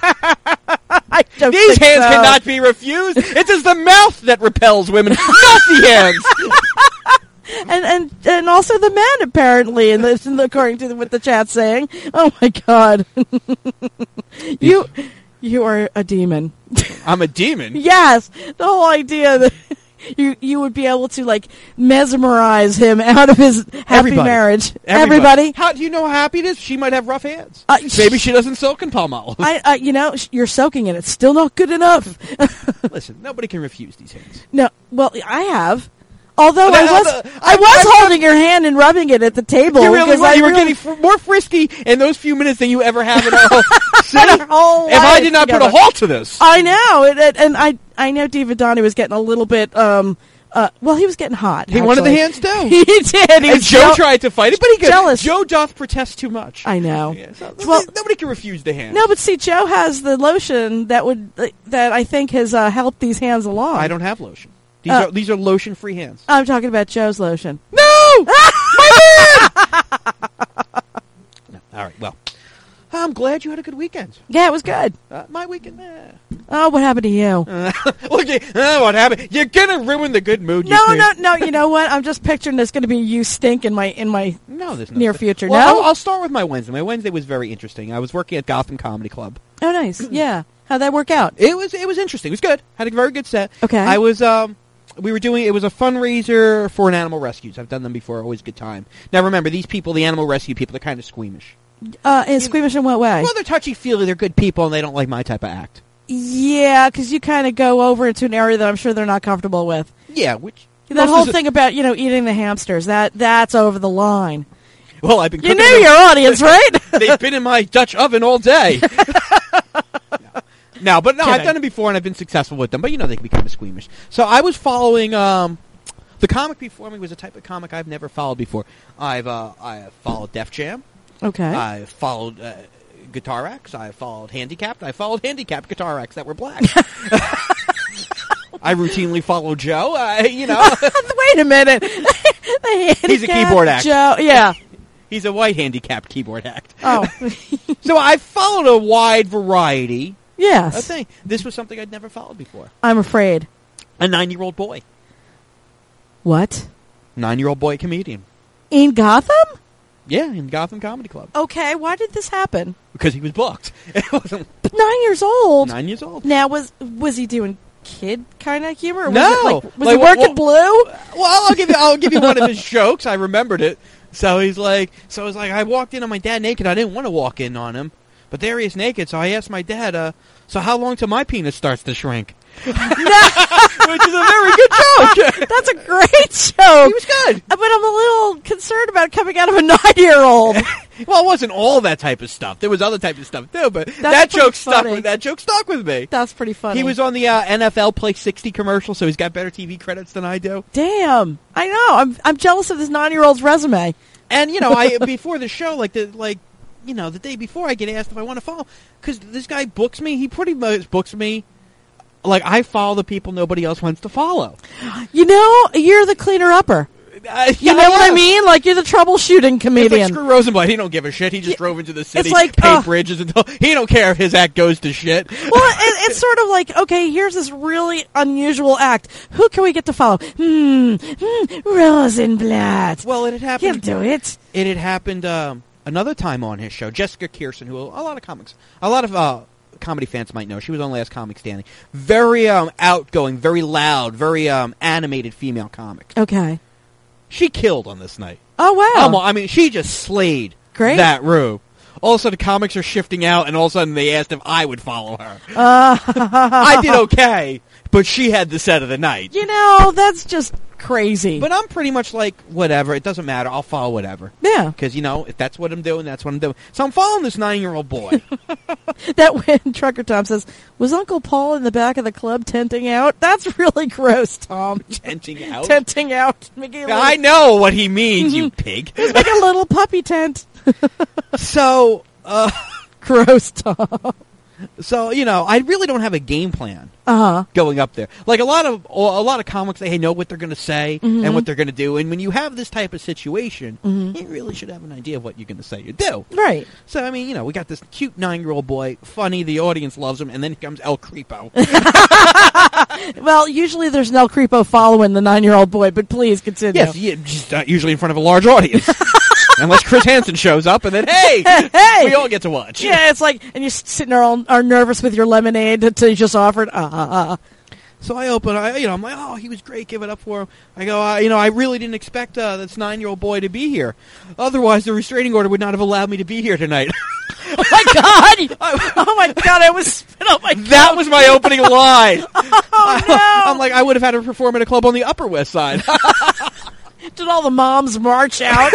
These hands cannot be refused. It is the mouth that repels women, not the hands. And also the men, apparently, according to what the chat's saying. Oh, my God. You are a demon. I'm a demon? Yes. The whole idea that you would be able to, like, mesmerize him out of his happy marriage. Everybody. How do you know how happy it is? She might have rough hands. Maybe she doesn't soak in Palmolive. You're soaking it. It's still not good enough. Listen, nobody can refuse these hands. No, well, I have. Although I was holding your hand and rubbing it at the table. You really were. You were getting more frisky in those few minutes than you ever have in our whole city. If I did not put a halt to this. I know. And I know Divadani was getting a little bit, he was getting hot. He wanted the hands too. He did. And Joe tried to fight it, but he got jealous. Joe doth protest too much. I know. Yeah, so nobody can refuse the hands. No, but see, Joe has the lotion that I think has helped these hands along. I don't have lotion. These are lotion-free hands. I'm talking about Joe's lotion. No! My man! No. All right, well, I'm glad you had a good weekend. Yeah, it was good. My weekend, Oh, what happened to you? What happened? You're gonna ruin the good mood. No. You know what? I'm just picturing there's going to be you stink in my near future. Well, no, I'll start with my Wednesday. My Wednesday was very interesting. I was working at Gotham Comedy Club. Oh, nice. Yeah. How'd that work out? It was interesting. It was good. Had a very good set. Okay. I was it was a fundraiser for an animal rescues. I've done them before. Always a good time. Now remember, these people, the animal rescue people, they're kind of squeamish. Squeamish in what way? Well, they're touchy-feely. They're good people, and they don't like my type of act. Yeah, because you kind of go over into an area that I'm sure they're not comfortable with. Yeah, which That whole thing about, eating the hamsters, that's over the line. Well, I've been You cooking knew them. your audience, right? They've been in my Dutch oven all day. No, but I've Kidding. done it before, and I've been successful with them. But, they can be kind of squeamish. So I was following... the comic before me was a type of comic I've never followed before. I have followed Def Jam. Okay. I followed guitar acts. I followed handicapped. I followed handicapped guitar acts that were black. I routinely follow Joe. Wait a minute. He's a keyboard act. Joe, yeah. He's a white handicapped keyboard act. Oh. So I followed a wide variety of Yes. things. This was something I'd never followed before. I'm afraid. A 9-year-old boy. What? 9-year-old boy comedian. In Gotham? Yeah, in Gotham Comedy Club. Okay, why did this happen? Because he was booked. It wasn't But 9 years old. 9 years old. Now, was he doing kid kind of humor? Or No. Was he working blue? Well, I'll give you one of his jokes. I remembered it. So it was like I walked in on my dad naked. I didn't want to walk in on him, but there he is naked. So I asked my dad, so how long till my penis starts to shrink? Which is a very good joke. That's a great joke. He was good. But I'm a little concerned about coming out of a 9-year-old. Well, it wasn't all that type of stuff. There was other type of stuff too, but That's that pretty joke stuck. funny. That joke stuck with me. That's pretty funny. He was on the NFL Play 60 commercial, so he's got better TV credits than I do. Damn. I know. I'm jealous of this 9-year-old's resume. And I before the show, the day before, I get asked if I want to follow because this guy books me. He pretty much books me like I follow the people nobody else wants to follow. You're the cleaner upper. You know what I mean? Like, you're the troubleshooting It's comedian. like Screw Rosenblatt. He don't give a shit. He just drove into the city, it's like, paid bridges, until he don't care if his act goes to shit. Well, it's sort of like, okay, here's this really unusual act. Who can we get to follow? Rosenblatt. Well, it had happened. He'll do it. It had happened another time on his show. Jessica Kirsten, who a lot of comedy fans might know. She was on Last Comic Standing. Very outgoing, very loud, very animated female comic. Okay. She killed on this night. Oh, wow. I mean, she just slayed Great. that room. All of a sudden, comics are shifting out, and all of a sudden, they asked if I would follow her. I did okay, but she had the set of the night. That's just crazy. But I'm pretty much like, whatever. It doesn't matter. I'll follow whatever. Yeah. Because, if that's what I'm doing, that's what I'm doing. So I'm following this 9-year-old boy. That when Trucker Tom says, was Uncle Paul in the back of the club tenting out? That's really gross, Tom. Tenting out? Tenting out. Making a little, I know what he means, you pig. It's like a little puppy tent. So, Gross, Tom. So, I really don't have a game plan Uh-huh. going up there. Like a lot of comics, they know what they're going to say and what they're going to do. And when you have this type of situation, you really should have an idea of what you're going to say or do. Right. So, I mean, we got this cute 9-year-old boy, funny, the audience loves him, and then comes El Creepo. Well, usually there's no creepo following the 9-year-old boy, but please continue. Yes, just usually in front of a large audience. Unless Chris Hansen shows up, and then, hey, we all get to watch. Yeah, it's like, and you're sitting there all are nervous with your lemonade that you just offered. So I open, I'm like, oh, he was great, give it up for him. I go, I really didn't expect this 9-year-old boy to be here. Otherwise, the restraining order would not have allowed me to be here tonight. Oh my God! Oh my God! I was spit on my. That was my opening line. Oh no! I'm like, I would have had to perform at a club on the Upper West Side. Did all the moms march out?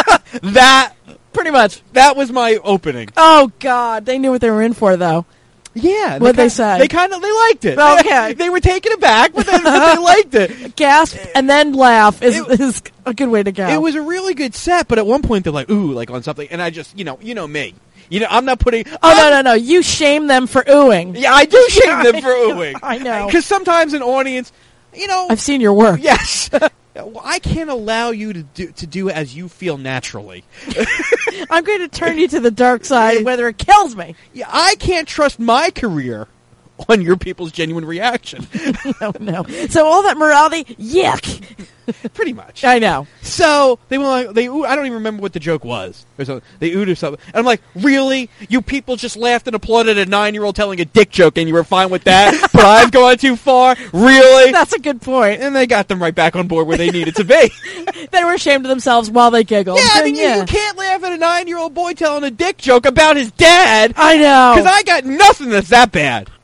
Pretty much. That was my opening. Oh God! They knew what they were in for, though. Yeah. What'd they say? They liked it. Okay. They were taken aback, but they liked it. Gasp and then laugh is a good way to go. It was a really good set, but at one point they're like, ooh, like on something, and I just, you know me. I'm not putting... No. You shame them for oohing. Yeah, I do shame them for oohing. I know. Because sometimes an audience, I've seen your work. Yes. Well, I can't allow you to do as you feel naturally. I'm going to turn you to the dark side, whether it kills me. Yeah, I can't trust my career on your people's genuine reaction. No. So all that morality, yuck. Pretty much. I know. So they were like, I don't even remember what the joke was. Or something. They oohed or something. And I'm like, really? You people just laughed and applauded a 9-year-old telling a dick joke and you were fine with that? But I've gone too far? Really? That's a good point. And they got them right back on board where they needed to be. They were ashamed of themselves while they giggled. Yeah, I mean, you can't laugh at a 9-year-old boy telling a dick joke about his dad. I know. Because I got nothing that's that bad.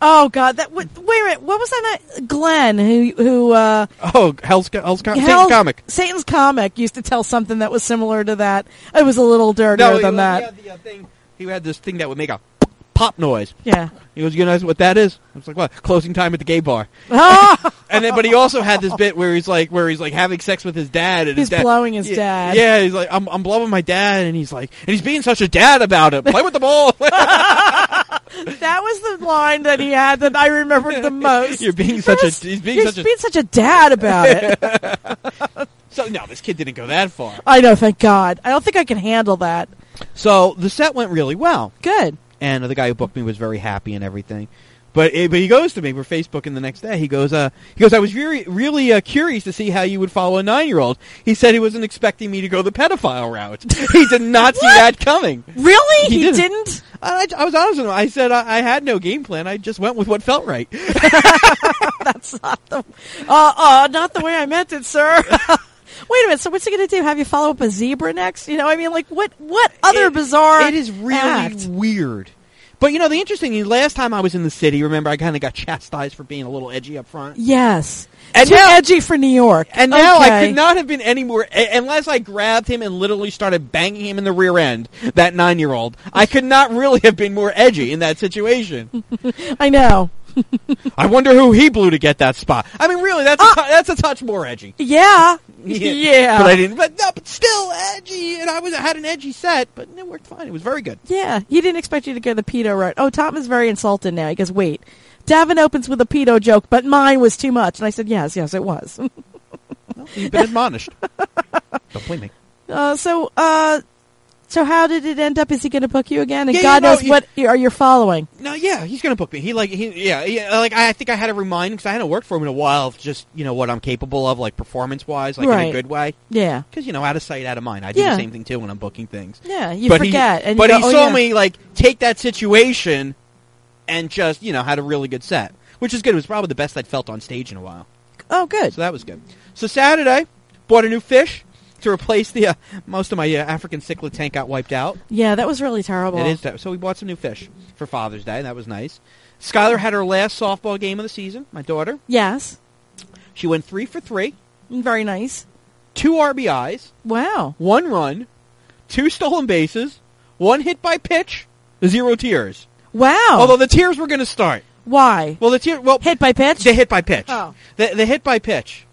Oh God! Wait a minute. What was that? Glenn, who Satan's Comic. Satan's Comic used to tell something that was similar to that. It was a little dirtier than that. He had this thing that would make a pop noise. Yeah. He goes, you know what that is? I was like, what? Closing time at the gay bar. And then, but he also had this bit where he's like having sex with his dad, and he's blowing his dad. Yeah, he's like, I'm blowing my dad, and he's being such a dad about it. Play with the ball. That was the line that he had that I remembered the most. He's being such a dad about it. So no, this kid didn't go that far. I know, thank God. I don't think I can handle that. So the set went really well. Good. And the guy who booked me was very happy and everything. But he goes to me, we're Facebooking the next day. He goes, I was really curious to see how you would follow a 9-year-old. He said he wasn't expecting me to go the pedophile route. He did not see that coming. Really? He didn't? I was honest with him. I said I had no game plan. I just went with what felt right. That's not not the way I meant it, sir. Wait a minute. So what's he going to do? Have you follow up a zebra next? You know, I mean, like what other bizarre? It is really weird. But, you know, the interesting thing, last time I was in the city, remember, I kind of got chastised for being a little edgy up front. Yes. And too edgy for New York. And now I could not have been any more, unless I grabbed him and literally started banging him in the rear end, that 9-year-old. I could not really have been more edgy in that situation. I know. I wonder who he blew to get that spot. I mean, really, that's a touch more edgy. Yeah. Yeah. But I didn't. But still edgy. And I had an edgy set, but it worked fine. It was very good. Yeah. He didn't expect you to go the pedo route. Oh, Tom is very insulted now. He goes, wait. Davin opens with a pedo joke, but mine was too much. And I said, yes, it was. Well, you've been admonished. Don't blame me. So how did it end up? Is he going to book you again? And God knows what are you following? No, yeah, he's going to book me. I think I had to remind him because I hadn't worked for him in a while of just, you know, what I'm capable of, like performance-wise, like in a good way. Yeah. Because, you know, out of sight, out of mind. I do the same thing, too, when I'm booking things. Yeah, you forget. He saw me, like, take that situation and just, you know, had a really good set, which is good. It was probably the best I'd felt on stage in a while. Oh, good. So that was good. So Saturday, bought a new fish to replace the most of my African cichlid tank got wiped out. Yeah, that was really terrible. It is. So we bought some new fish for Father's Day. That was nice. Skylar had her last softball game of the season, my daughter. Yes. She went 3 for 3. Very nice. 2 RBIs. Wow. 1 run. 2 stolen bases. 1 hit by pitch. 0 tears. Wow. Although the tears were going to start. Why? Well, hit by pitch? The hit by pitch. Oh. The hit by pitch.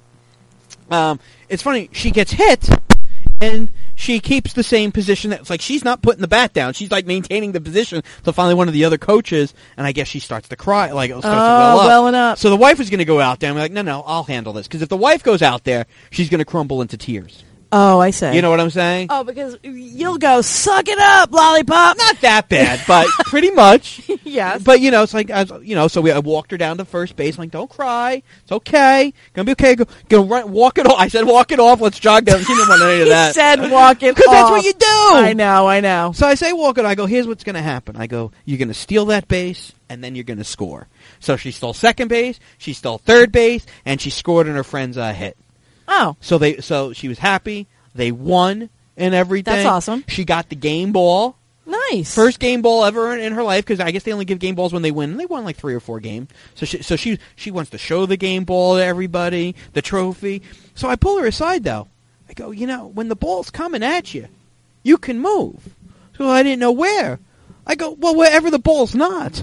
It's funny. She gets hit, and she keeps the same position. It's like she's not putting the bat down. She's like maintaining the position. So finally, one of the other coaches, and I guess she starts to cry, like starts to welling up. So the wife was going to go out there and be like, no, I'll handle this. Because if the wife goes out there, she's going to crumble into tears. Oh, I see. You know what I'm saying? Oh, because you'll go, suck it up, lollipop. Not that bad, but pretty much. Yes. But, you know, it's like, so I walked her down to first base. I'm like, don't cry. It's okay. Gonna be okay. Go run, walk it off. I said, walk it off. Let's jog down. She didn't want any of that. He said, walk it off. Because that's what you do. I know. So I say, walk it. I go, here's what's going to happen. I go, you're going to steal that base, and then you're going to score. So she stole second base, she stole third base, and she scored on her friend's hit. Oh. So she was happy. They won and everything. That's awesome. She got the game ball. Nice. First game ball ever in her life, because I guess they only give game balls when they win. And they won like 3 or 4 games. So she wants to show the game ball to everybody, the trophy. So I pull her aside, though. I go, you know, when the ball's coming at you, you can move. So I didn't know where. I go, well, wherever the ball's not.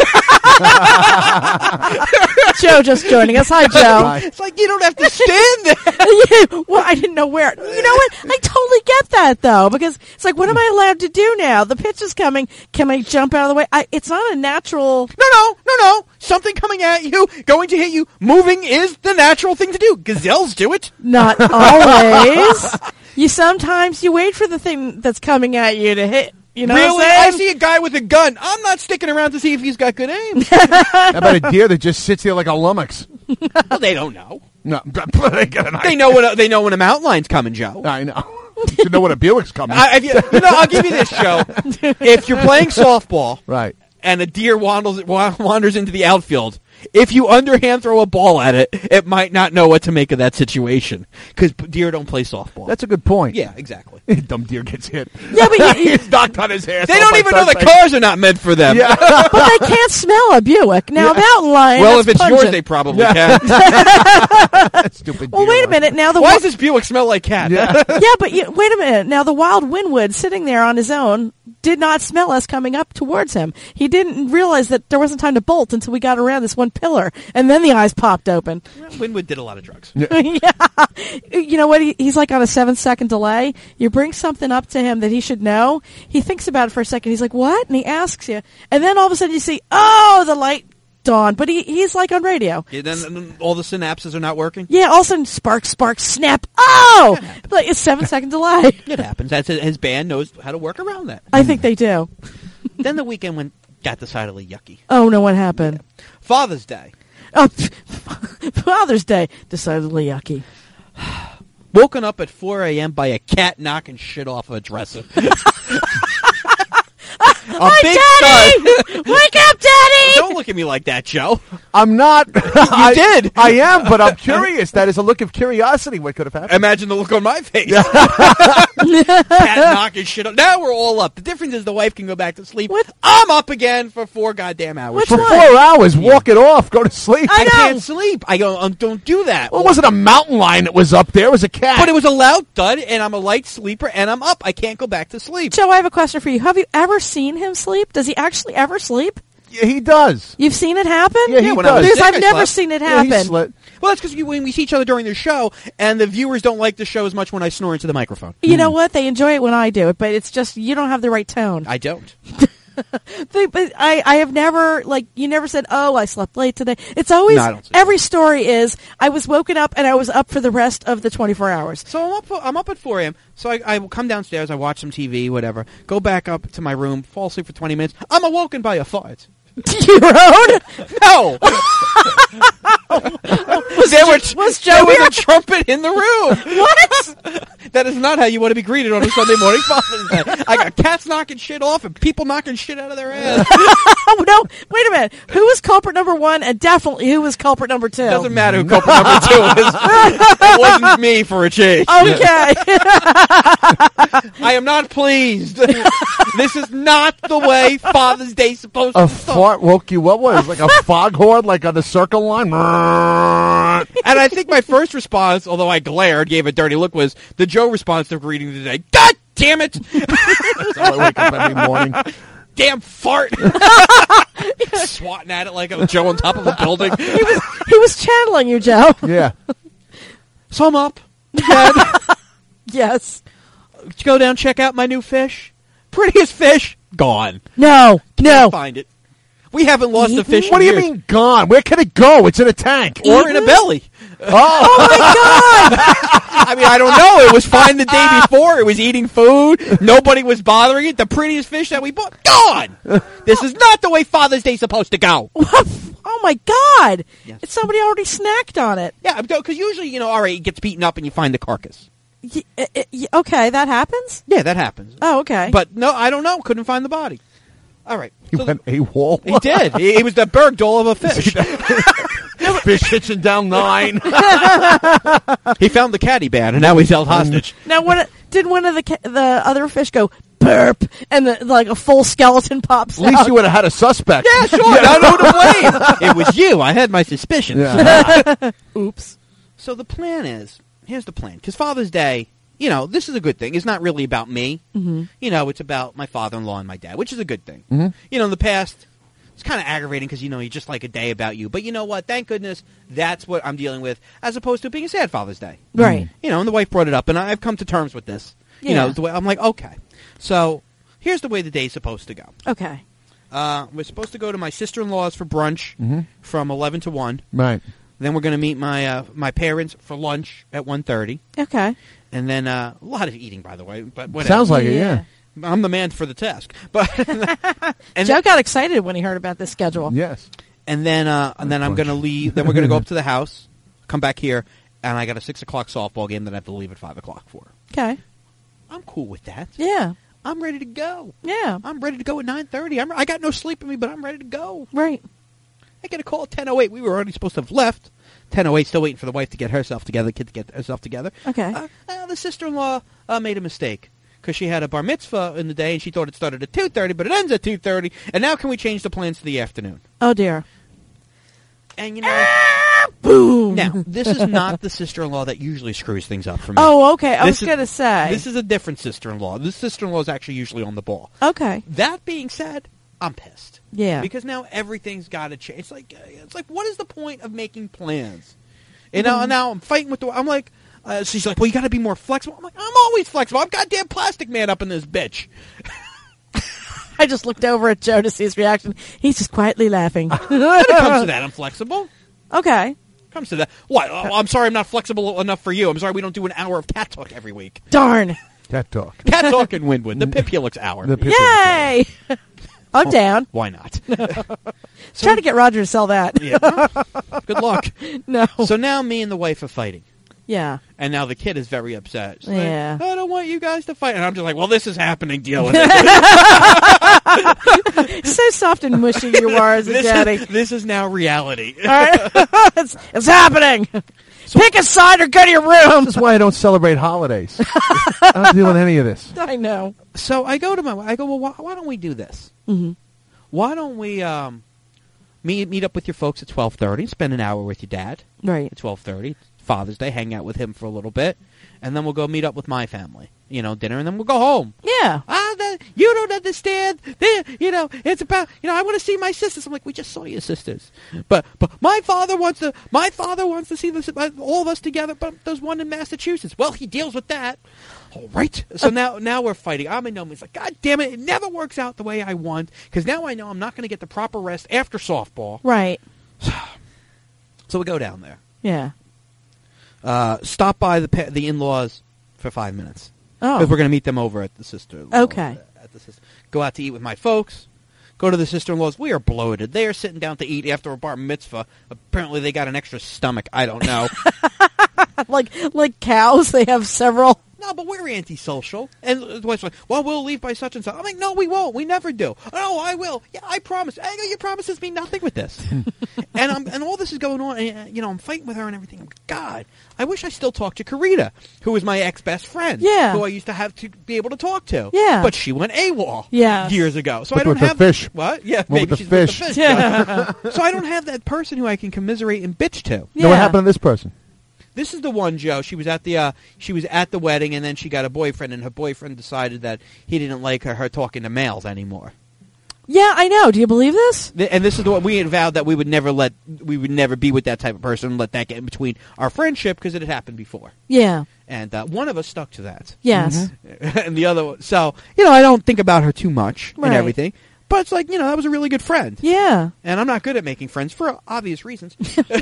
Joe just joining us. Hi, Joe. It's like, you don't have to stand there. Well, I didn't know where. You know what? I totally get that, though, because it's like, what am I allowed to do now? The pitch is coming. Can I jump out of the way? It's not a natural... No. Something coming at you, going to hit you, moving is the natural thing to do. Gazelles do it. Not always. Sometimes you wait for the thing that's coming at you to hit. You know really? What I'm saying? I see a guy with a gun. I'm not sticking around to see if he's got good aim. How about a deer that just sits there like a lummox? Well, they don't know. No, they know when a mountain lion's coming, Joe. I know. You know when a Buick's coming. I'll give you this, Joe. If you're playing softball, right, and a deer wanders into the outfield, If you underhand throw a ball at it, it might not know what to make of that situation. Because deer don't play softball. That's a good point. Yeah, exactly. Dumb deer gets hit. Yeah, but He's knocked on his ass. They don't even know the cars are not meant for them. Yeah. but they can't smell a Buick. Now, a mountain lion. Well, that's if it's pungent. yours, they probably can. Stupid Well, deer wait a one. minute. Now Why does this Buick smell like cat? Yeah. yeah, but wait a minute. Now, the wild Winwood sitting there on his own did not smell us coming up towards him. He didn't realize that there wasn't time to bolt until we got around this one pillar, and then the eyes popped open. Winwood did a lot of drugs. Yeah. You know what? He's like on a 7-second delay. You bring something up to him that he should know. He thinks about it for a second. He's like, what? And he asks you. And then all of a sudden you see, oh, the light dawned. But he's like on radio. Yeah, then all the synapses are not working. Yeah, all of a sudden, spark, snap. Oh! Like, it's 7-second delay. It happens. That's his band knows how to work around that. I think they do. Then the weekend got decidedly yucky. Oh, no, what happened? Father's Day. Oh, Father's Day. Decidedly yucky. Woken up at 4 a.m. by a cat knocking shit off a dresser. Daddy! Wake up, Daddy! Don't look at me like that, Joe. I'm not. You did. I am, but I'm curious. That is a look of curiosity. What could have happened? Imagine the look on my face. Cat knocking shit off. Now we're all up. The difference is the wife can go back to sleep. What? I'm up again for 4 goddamn hours. Which For one? 4 hours, walk it off, go to sleep. I I know. can't sleep. I go, don't do that. Well, it wasn't a mountain lion that was up there. It was a cat. But it was a loud thud, and I'm a light sleeper, and I'm up. I can't go back to sleep. Joe, I have a question for you. Have you ever seen him sleep? Does he actually ever sleep? Yeah, he does. You've seen it happen? Yeah, he when I was does. Because sick, I've I never slept. seen it Yeah, he happen. slit. Well, that's because when we see each other during the show, and the viewers don't like the show as much when I snore into the microphone. You know what? They enjoy it when I do it, but it's just you don't have the right tone. I don't. But I have never, like, you never said, oh, I slept late today. It's always, No, I don't say every story is, I was woken up and I was up for the rest of the 24 hours. So I'm up at 4 a.m., so I come downstairs, I watch some TV, whatever, go back up to my room, fall asleep for 20 minutes. I'm awoken by a fart. Your own? No! Was Joe there was here? a trumpet in the room. What? That is not how you want to be greeted on a Sunday morning Father's Day. I got cats knocking shit off and people knocking shit out of their ass. Oh, no. Wait a minute. Who was culprit number 1 and definitely who was culprit number 2? Doesn't matter who culprit number 2 is. It wasn't me for a change. Okay. I am not pleased. This is not the way Father's Day's supposed A to start. fart woke you up? What? It was like a foghorn, like on the circle line? And I think my first response, although I glared, gave a dirty look, was the Joe response to greeting today. God damn it! That's how I wake up every morning. Damn fart! Swatting at it like a Joe on top of a building. He was channeling you, Joe. Yeah. So I'm up. Dad, Yes. go down, check out my new fish. Prettiest fish, gone. No. Can't find it. We haven't lost a fish. What do in you years. mean gone? Where can it go? It's in a tank. Or in a belly. Oh, My God. I mean, I don't know. It was fine the day before. It was eating food. Nobody was bothering it. The prettiest fish that we bought, gone. This is not the way Father's Day's supposed to go. Oh, my God. Yes. It's somebody already snacked on it. Yeah, because usually, all right, it gets beaten up and you find the carcass. Okay, that happens? Yeah, that happens. Oh, okay. But no, I don't know. Couldn't find the body. All right. he So went AWOL. he did. He was the bergdol of a fish. Fish hitching down 9. He found the caddy band, and now he's held hostage. Now, did one of the other fish go burp and like a full skeleton pops At least out? you would have had a suspect. Yeah, sure. I know to blame. It was you. I had my suspicions. Yeah. Oops. So the plan is, here's the plan. Because Father's Day, this is a good thing. It's not really about me. Mm-hmm. It's about my father-in-law and my dad, which is a good thing. Mhm. In the past, it's kind of aggravating because, you just like a day about you. But you know what? Thank goodness that's what I'm dealing with, as opposed to it being a sad Father's Day. Right. And the wife brought it up, and I've come to terms with this. Yeah. The way I'm like, okay. So here's the way the day's supposed to go. Okay. We're supposed to go to my sister-in-law's for brunch from 11 to 1. Right. Then we're going to meet my parents for lunch at 1:30. Okay. And then a lot of eating, by the way. But whatever. Sounds like it, yeah. I'm the man for the task. But and Joe got excited when he heard about this schedule. Yes. then I'm going to leave. Then we're going to go up to the house, come back here, and I got a 6:00 softball game that I have to leave at 5:00 for. Okay. I'm cool with that. Yeah. I'm ready to go. Yeah. I'm ready to go at 9:30. I got no sleep in me, but I'm ready to go. Right. I get a call at 10:08. We were already supposed to have left. 10:08, still waiting for the wife to get herself together, the kid to get herself together. Okay. The sister-in-law made a mistake because she had a bar mitzvah in the day, and she thought it started at 2:30, but it ends at 2:30. And now can we change the plans to the afternoon? Oh, dear. And, you know... Boom. Now, this is not the sister-in-law that usually screws things up for me. Oh, okay. I This was going to say. This is a different sister-in-law. This sister-in-law is actually usually on the ball. Okay. That being said, I'm pissed. Yeah. Because now everything's got to change. It's like, what is the point of making plans? And now I'm fighting with I'm like, she's like, well, you got to be more flexible. I'm like, I'm always flexible. I'm goddamn Plastic Man up in this bitch. I just looked over at Joe to see his reaction. He's just quietly laughing. When it comes to that, I'm flexible. Okay. Comes to that. What? Oh, I'm sorry I'm not flexible enough for you. I'm sorry we don't do an hour of cat talk every week. Darn. Cat talk. Cat talk and Windward. The Pip Helix hour. The Pip Yay! I'm down. Why not? Try to get Roger to sell that. Yeah. Good luck. No. So now me and the wife are fighting. Yeah. And now the kid is very upset. She's Yeah. like, I don't want you guys to fight. And I'm just like, well, this is happening. Deal with it. So soft and mushy you are as a daddy. This is now reality. All right. It's happening. Pick a side or go to your room. This is why I don't celebrate holidays. I don't deal with any of this. I know. So I go to my wife. I go, well, why don't we do this? Mm-hmm. Why don't we meet up with your folks at 12:30, spend an hour with your dad Right. at 12:30, Father's Day, hang out with him for a little bit, and then we'll go meet up with my family, dinner, and then we'll go home. Yeah. You don't understand. It's about, I want to see my sisters. I'm like, we just saw your sisters. But my father wants to see this, all of us together, but there's one in Massachusetts. Well, he deals with that. All right. So now we're fighting. I'm in no man's like, God damn it never works out the way I want, because now I know I'm not going to get the proper rest after softball. Right. So we go down there. Yeah. Stop by the in-laws for 5 minutes. Oh. Because we're going to meet them over at the sister. Okay. Go out to eat with my folks. Go to the sister-in-laws. We are bloated. They are sitting down to eat after a bar mitzvah. Apparently they got an extra stomach. I don't know. like cows, they have several. No, but we're antisocial. And the wife's like, well, we'll leave by such and such. I'm like, no, we won't. We never do. Oh, I will. Yeah, I promise. I go, your promises mean nothing with this. and all this is going on, and I'm fighting with her and everything. God, I wish I still talked to Karita, who was my ex-best friend. Yeah. Who I used to have to be able to talk to. Yeah. But she went AWOL. Yeah. Years ago. So But I don't with the have fish. What? Yeah, What maybe with the she's with fish. the fish. Yeah. So I don't have that person who I can commiserate and bitch to. Yeah. Now, what happened to this person? This is the one, Joe. She was at the wedding, and then she got a boyfriend, and her boyfriend decided that he didn't like her talking to males anymore. Yeah, I know. Do you believe this? And this is the one we had vowed that we would never be with that type of person, let that get in between our friendship, because it had happened before. Yeah. And one of us stuck to that. Yes. And the other one, so I don't think about her too much Right. and everything. But it's like, that was a really good friend. Yeah. And I'm not good at making friends for obvious reasons.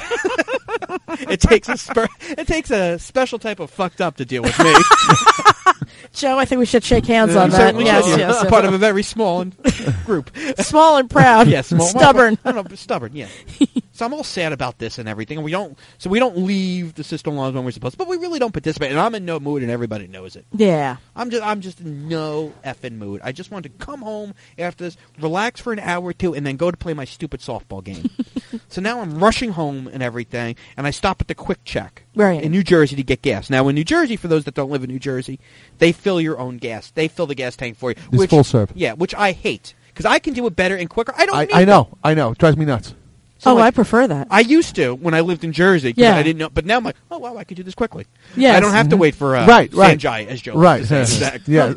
It takes a special type of fucked up to deal with me. Joe, I think we should shake hands on that. Certainly Yes, should. yes. Part of a very small group. Small and proud. Yeah, small, Stubborn. I don't know, stubborn. Yeah. So I'm all sad about this and everything, and we don't leave the sister-in-laws when we're supposed to, but we really don't participate. And I'm in no mood, and everybody knows it. Yeah. I'm just in no effing mood. I just want to come home after this, relax for an hour or two, and then go to play my stupid softball game. So now I'm rushing home and everything, and I stop at the Quick Check in New Jersey to get gas. Now in New Jersey, for those that don't live in New Jersey, they fill your own gas. They fill the gas tank for you. It's full serve. Yeah, which I hate, because I can do it better and quicker. I don't need I know. It drives me nuts. So I prefer that. I used to when I lived in Jersey. Yeah. I didn't know, but now I'm like, oh wow, I could do this quickly. Yes. I don't have to wait for Right. Sanjay, as Joe Right. likes to say. Yeah.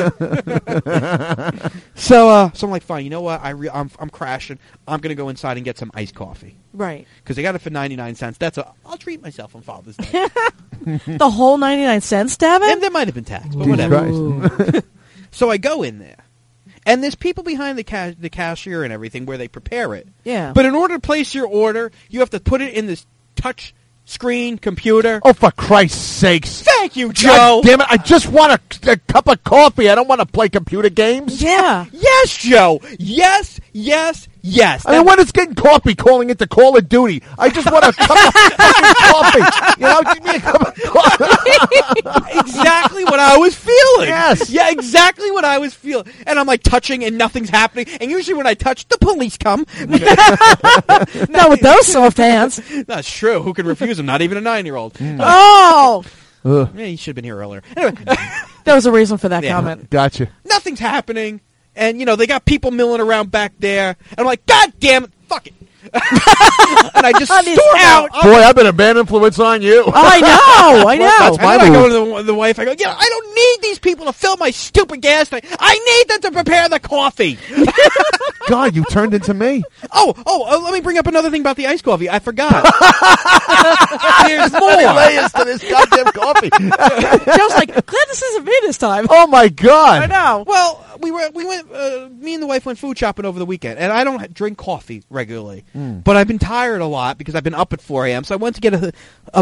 So I'm like, fine. You know what? I'm crashing. I'm gonna go inside and get some iced coffee Right. because they got it for 99 cents. I'll treat myself on Father's Day. The whole 99 cents, Davin? And there might have been tax, but Jesus whatever. Christ. So I go in there, and there's people behind the cashier and everything where they prepare it. Yeah. But in order to place your order, you have to put it in this touch screen computer. Oh, for Christ's sakes. Thank you, Joe. God damn it. I just want a cup of coffee. I don't want to play computer games. Yeah. Yes, Joe. Yes, yes, Yes. I mean, when it's getting coffee, calling it the Call of Duty. I just want a cup of fucking coffee. You know, give me a cup of coffee. Exactly what I was feeling. Yes. Yeah, exactly what I was feeling. And I'm like touching and nothing's happening. And usually when I touch, the police come. Not with those soft hands. That's true. Who could refuse them? Not even a 9-year-old. Oh, Ugh, Yeah, you should have been here earlier. Anyway, there was a reason for that Yeah. comment. gotcha. nothing's happening. And, they got people milling around back there. And I'm like, God damn it, fuck it. And I just On his storm out. couch. Boy, I've been a bad influence on you. I know. That's And my then I move. go to the wife, I go, I don't need these people to fill my stupid gas tank. I need them to prepare the coffee. God, you turned into me. Let me bring up another thing about the iced coffee. I forgot. There's Many more. layers to this goddamn coffee. Joe's like, glad this isn't me this time. Oh, my I God. know. Well, we went. Me and the wife went food shopping over the weekend, and I don't drink coffee regularly, but I've been tired a lot because I've been up at 4 a.m. So I went to get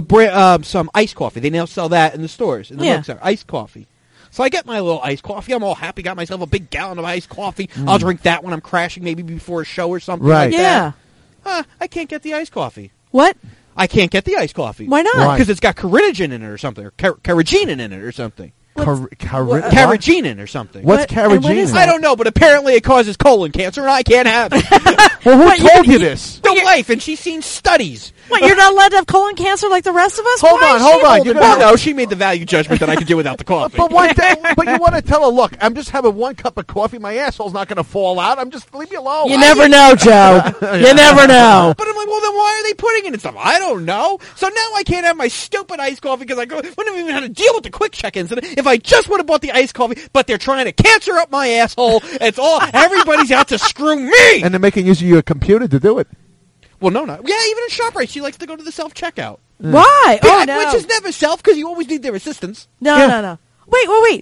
some iced coffee. They now sell that in the stores, in the milk center, iced coffee. So I get my little iced coffee. I'm all happy. Got myself a big gallon of iced coffee. I'll drink that when I'm crashing, maybe before a show or something Right. like Yeah. that. I can't get the iced coffee. What? I can't get the iced coffee. Why not? Why? Because it's got carrageenan in it or something, or carrageenan in it or something. Carrageenan or something. What's What- and what carrageenan? is I don't know, but apparently it causes colon cancer, and I can't have it. Well, who What, told you- you this? The wife, and she's seen studies. What, you're not allowed to have colon cancer like the rest of us? Hold Why on, is hold she on. holding You're back? Well, no, she made the value judgment that I could do without the coffee. But one day, but you want to tell her, look, I'm just having one cup of coffee. My asshole's not going to fall out. I'm just leave me alone. You never know, Joe. You never know. But I'm like, well, then why are they putting it in stuff? I don't know. So now I can't have my stupid iced coffee because I wouldn't even have to deal with the quick check incident if I just would have bought the iced coffee. But they're trying to cancer up my asshole. It's all everybody's out to screw me. And they're making use of your computer to do it. Well, no, not yeah. Even in ShopRite, she likes to go to the self checkout. Why? Oh, no. Which is never self because you always need their assistance. No, Yeah. no. Wait.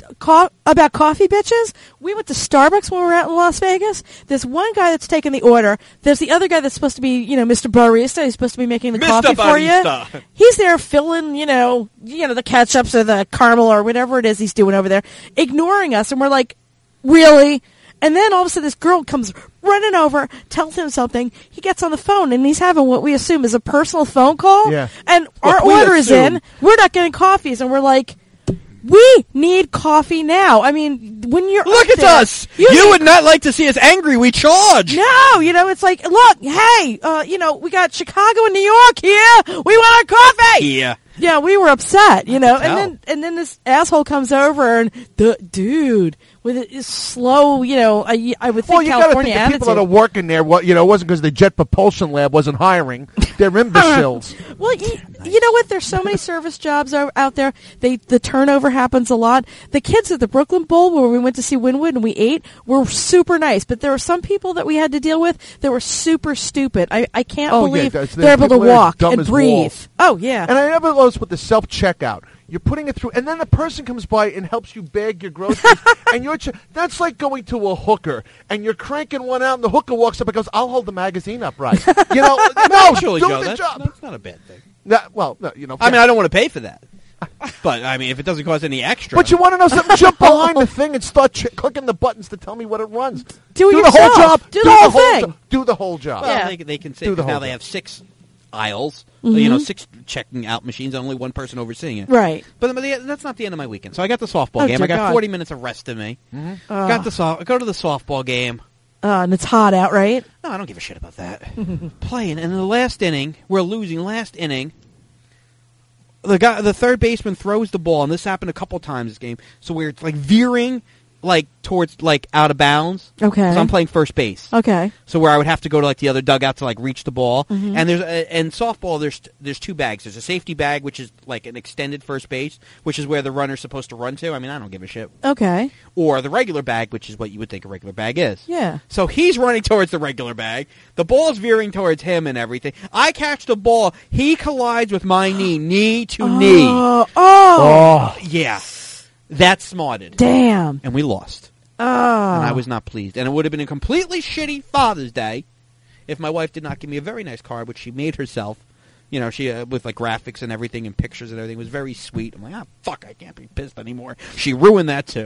About coffee bitches? We went to Starbucks when we were out in Las Vegas. There's one guy that's taking the order. There's the other guy that's supposed to be, Mr. Barista. He's supposed to be making the Mr. coffee for you. Barista. He's there filling, the ketchups or the caramel or whatever it is he's doing over there, ignoring us. And we're like, really? And then all of a sudden this girl comes running over, tells him something. He gets on the phone and he's having what we assume is a personal phone call. Yeah. And What our we order is assume. in. We're not getting coffees. And we're like, we need coffee now. I mean, when you're Look up at there, us. You would not like to see us angry. We charge. No, it's like, look, hey, we got Chicago and New York here. We want our coffee. Yeah. Yeah, we were upset, and tell. then this asshole comes over and dude with his slow, I would think Well, you got to California think the people that are attitude. working there, it wasn't because the Jet Propulsion Lab wasn't hiring. They're imbeciles. Well, you know what? There's so many service jobs out there. The turnover happens a lot. The kids at the Brooklyn Bowl, where we went to see Winwood and we ate, were super nice. But there were some people that we had to deal with that were super stupid. I can't Oh, yeah, believe that's- they're able to people that are walk dumb and as breathe. walls. Oh, yeah. And I never lost with the self-checkout. You're putting it through, and then the person comes by and helps you bag your groceries, and that's like going to a hooker, and you're cranking one out, and the hooker walks up and goes, I'll hold the magazine upright. No, Actually, do Joe, the job. that's not a bad thing. No, I mean, I don't want to pay for that. But, I mean, if it doesn't cost any extra. But you want to know something? Jump behind the thing and start clicking the buttons to tell me what it runs. Do it the whole yourself. job. Do the whole thing. job. Do the whole job. Well, Yeah. they can say, Do the because now whole they thing. have 6 aisles, Mm-hmm. 6 checking out machines, and only one person overseeing it. Right. But that's not the end of my weekend. So I got the softball Oh, game. dear I got God. 40 minutes of rest in me. Got I go to the softball game. And it's hot out, right? No, I don't give a shit about that. Playing, and in the last inning, we're losing. Last inning, the third baseman throws the ball, and this happened a couple times this game. So we're like veering, like towards like out of bounds. Okay. So I'm playing first base. Okay. So where I would have to go to like the other dugout to like reach the ball. Mm-hmm. And in softball there's 2 bags. There's a safety bag, which is like an extended first base, which is where the runner's supposed to run to. I mean, I don't give a shit. Okay. Or the regular bag, which is what you would think a regular bag is. Yeah. So he's running towards the regular bag. The ball's veering towards him and everything. I catch the ball. He collides with my knee to knee. Oh, Yeah. That smarted. damn. And we lost. Oh. And I was not pleased. And it would have been a completely shitty Father's Day if my wife did not give me a very nice card, which she made herself, You know, she with like graphics and everything and pictures and everything. It was very sweet. I'm like, fuck, I can't be pissed anymore. She ruined that too.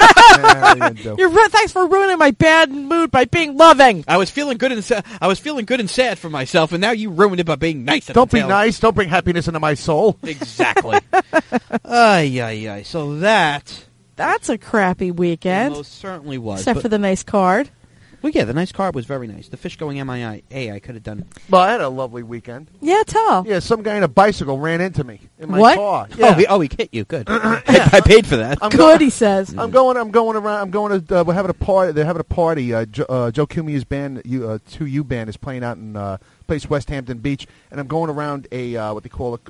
Thanks for ruining my bad mood by being loving. I was feeling good and sad for myself, and now you ruined it by being nice. Don't be nice. Don't bring happiness into my soul. Exactly. Ay. So that's a crappy weekend. most certainly was. Except for the nice card. Well, yeah, the nice card was very nice. The fish going MIA, I could have done. Well, I had a lovely weekend. Yeah, tell. Yeah, some guy in a bicycle ran into me in my What? car. Yeah. He hit you. Good. I paid for that. Good, he says. I'm going around. I'm going to. We're having a party. They're having a party. Joe Cumia's band, 2U band, is playing out in place West Hampton Beach, and I'm going around a what they call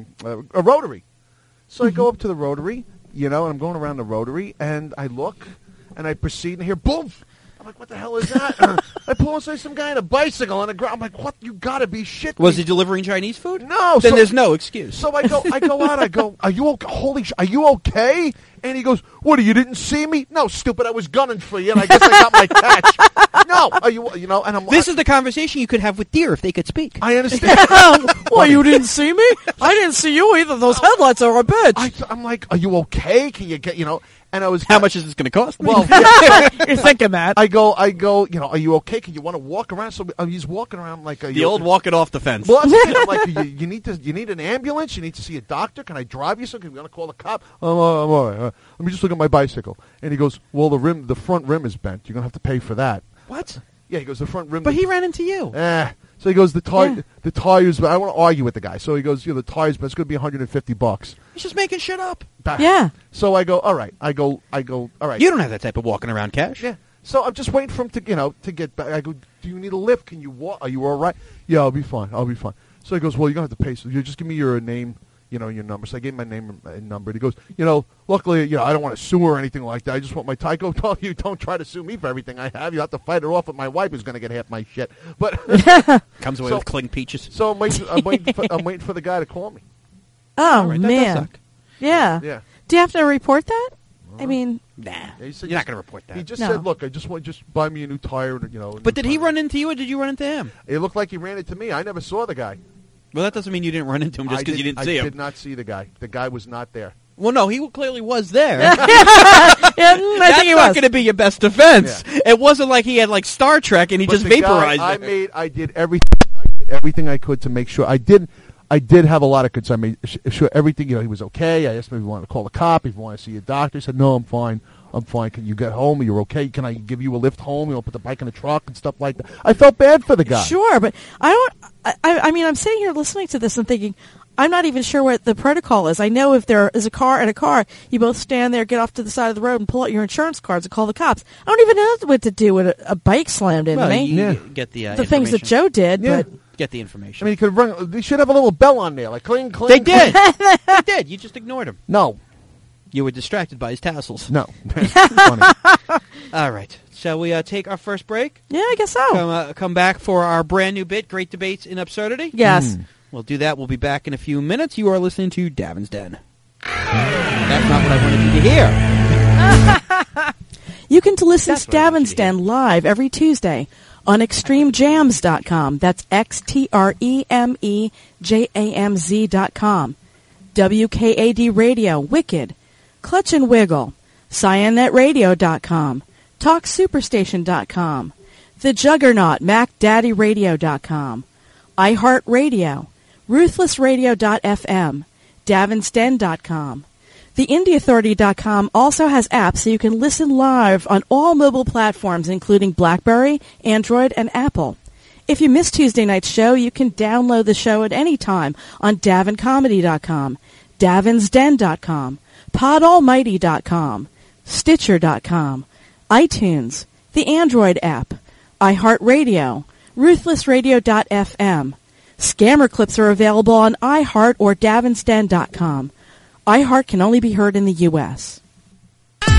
a rotary. So I go up to the rotary, and I'm going around the rotary, and I look, and I proceed, and I hear boom. I'm like, what the hell is that? I pull inside some guy on a bicycle on the ground. I'm like, what? You gotta be shitting me. Was he delivering Chinese food? No. Then there's no excuse. So I go out. I go, are you okay? Holy are you okay? And he goes, what? You didn't see me? No, stupid. I was gunning for you, and I guess I got my catch. No, are you? And I'm. This is the conversation you could have with deer if they could speak. I understand. Well, you didn't see me? I didn't see you either. Those headlights are a bitch. I'm like, are you okay? Can you get? And I was. How much is this going to cost me? Well, You're thinking that. I go. Are you okay? Can you want to walk around? So he's walking around like the old walking off the fence. Well, I'm like, you need an ambulance. You need to see a doctor. Can I drive you? So can we want to call the cop? I'm all right. Let me just look at my bicycle. And he goes, well, the front rim is bent. You're gonna have to pay for that. What? Yeah, he goes, the front rim. But he ran into you. So he goes, the tires. But I don't want to argue with the guy. So he goes, the tires, but it's going to be $150. He's just making shit up. Yeah. So I go, all right. I go, all right. You don't have that type of walking around cash. Yeah. So I'm just waiting for him to get back. I go, do you need a lift? Can you walk? Are you all right? Yeah, I'll be fine. So he goes, well, you're going to have to pay. So you just give me your name, your number. So I gave him my name and number. And he goes, luckily, I don't want to sue her or anything like that. I just want my tie. Go, no, you don't try to sue me for everything I have. You have to fight it off with my wife who's going to get half my shit. But comes away with cling peaches. So I'm waiting for the guy to call me. Oh, right, man. Yeah. Do you have to report that? I mean, nah. He said, You're not going to report that. He just said, look, I just want buy me a new tire. But did he run into you or did you run into him? It looked like he ran into me. I never saw the guy. Well, that doesn't mean you didn't run into him just because you didn't see him. I did not see the guy. The guy was not there. Well, no, he clearly was there. I think he was. That's not going to be your best defense. Yeah. It wasn't like he had like Star Trek and he just vaporized it. I did everything I could to make sure. I did have a lot of concern. I made sure everything, he was okay. I asked him if he wanted to call a cop, if he wanted to see a doctor. He said, no, I'm fine. Can you get home? You're okay? Can I give you a lift home? Put the bike in the truck and stuff like that. I felt bad for the guy. Sure, but I mean, I'm sitting here listening to this and thinking, I'm not even sure what the protocol is. I know if there is a car and a car, you both stand there, get off to the side of the road, and pull out your insurance cards and call the cops. I don't even know what to do with a bike slammed into me. You get the things that Joe did, but get the information. I mean, you could run. They should have a little bell on there, like cling, cling. They did. They did. You just ignored him. No. You were distracted by his tassels. No. Funny. All right. Shall we take our first break? Yeah, I guess so. Come back for our brand new bit, Great Debates in Absurdity? Yes. We'll do that. We'll be back in a few minutes. You are listening to Davin's Den. That's not what I wanted you to hear. You can listen to Davin's Den live every Tuesday on extremejams.com. That's XTREMEJAMZ.com. WKAD Radio, Wicked, Clutch and Wiggle, CyanetRadio.com, TalkSuperstation.com, The Juggernaut, MacDaddyRadio.com, iHeartRadio, RuthlessRadio.fm, DavinsDen.com. TheIndieAuthority.com also has apps so you can listen live on all mobile platforms, including BlackBerry, Android, and Apple. If you missed Tuesday night's show, you can download the show at any time on DavinComedy.com, DavinsDen.com, PodAlmighty.com, Stitcher.com, iTunes, the Android app, iHeartRadio, RuthlessRadio.fm. Scammer clips are available on iHeart or DavinsDen.com. iHeart can only be heard in the U.S.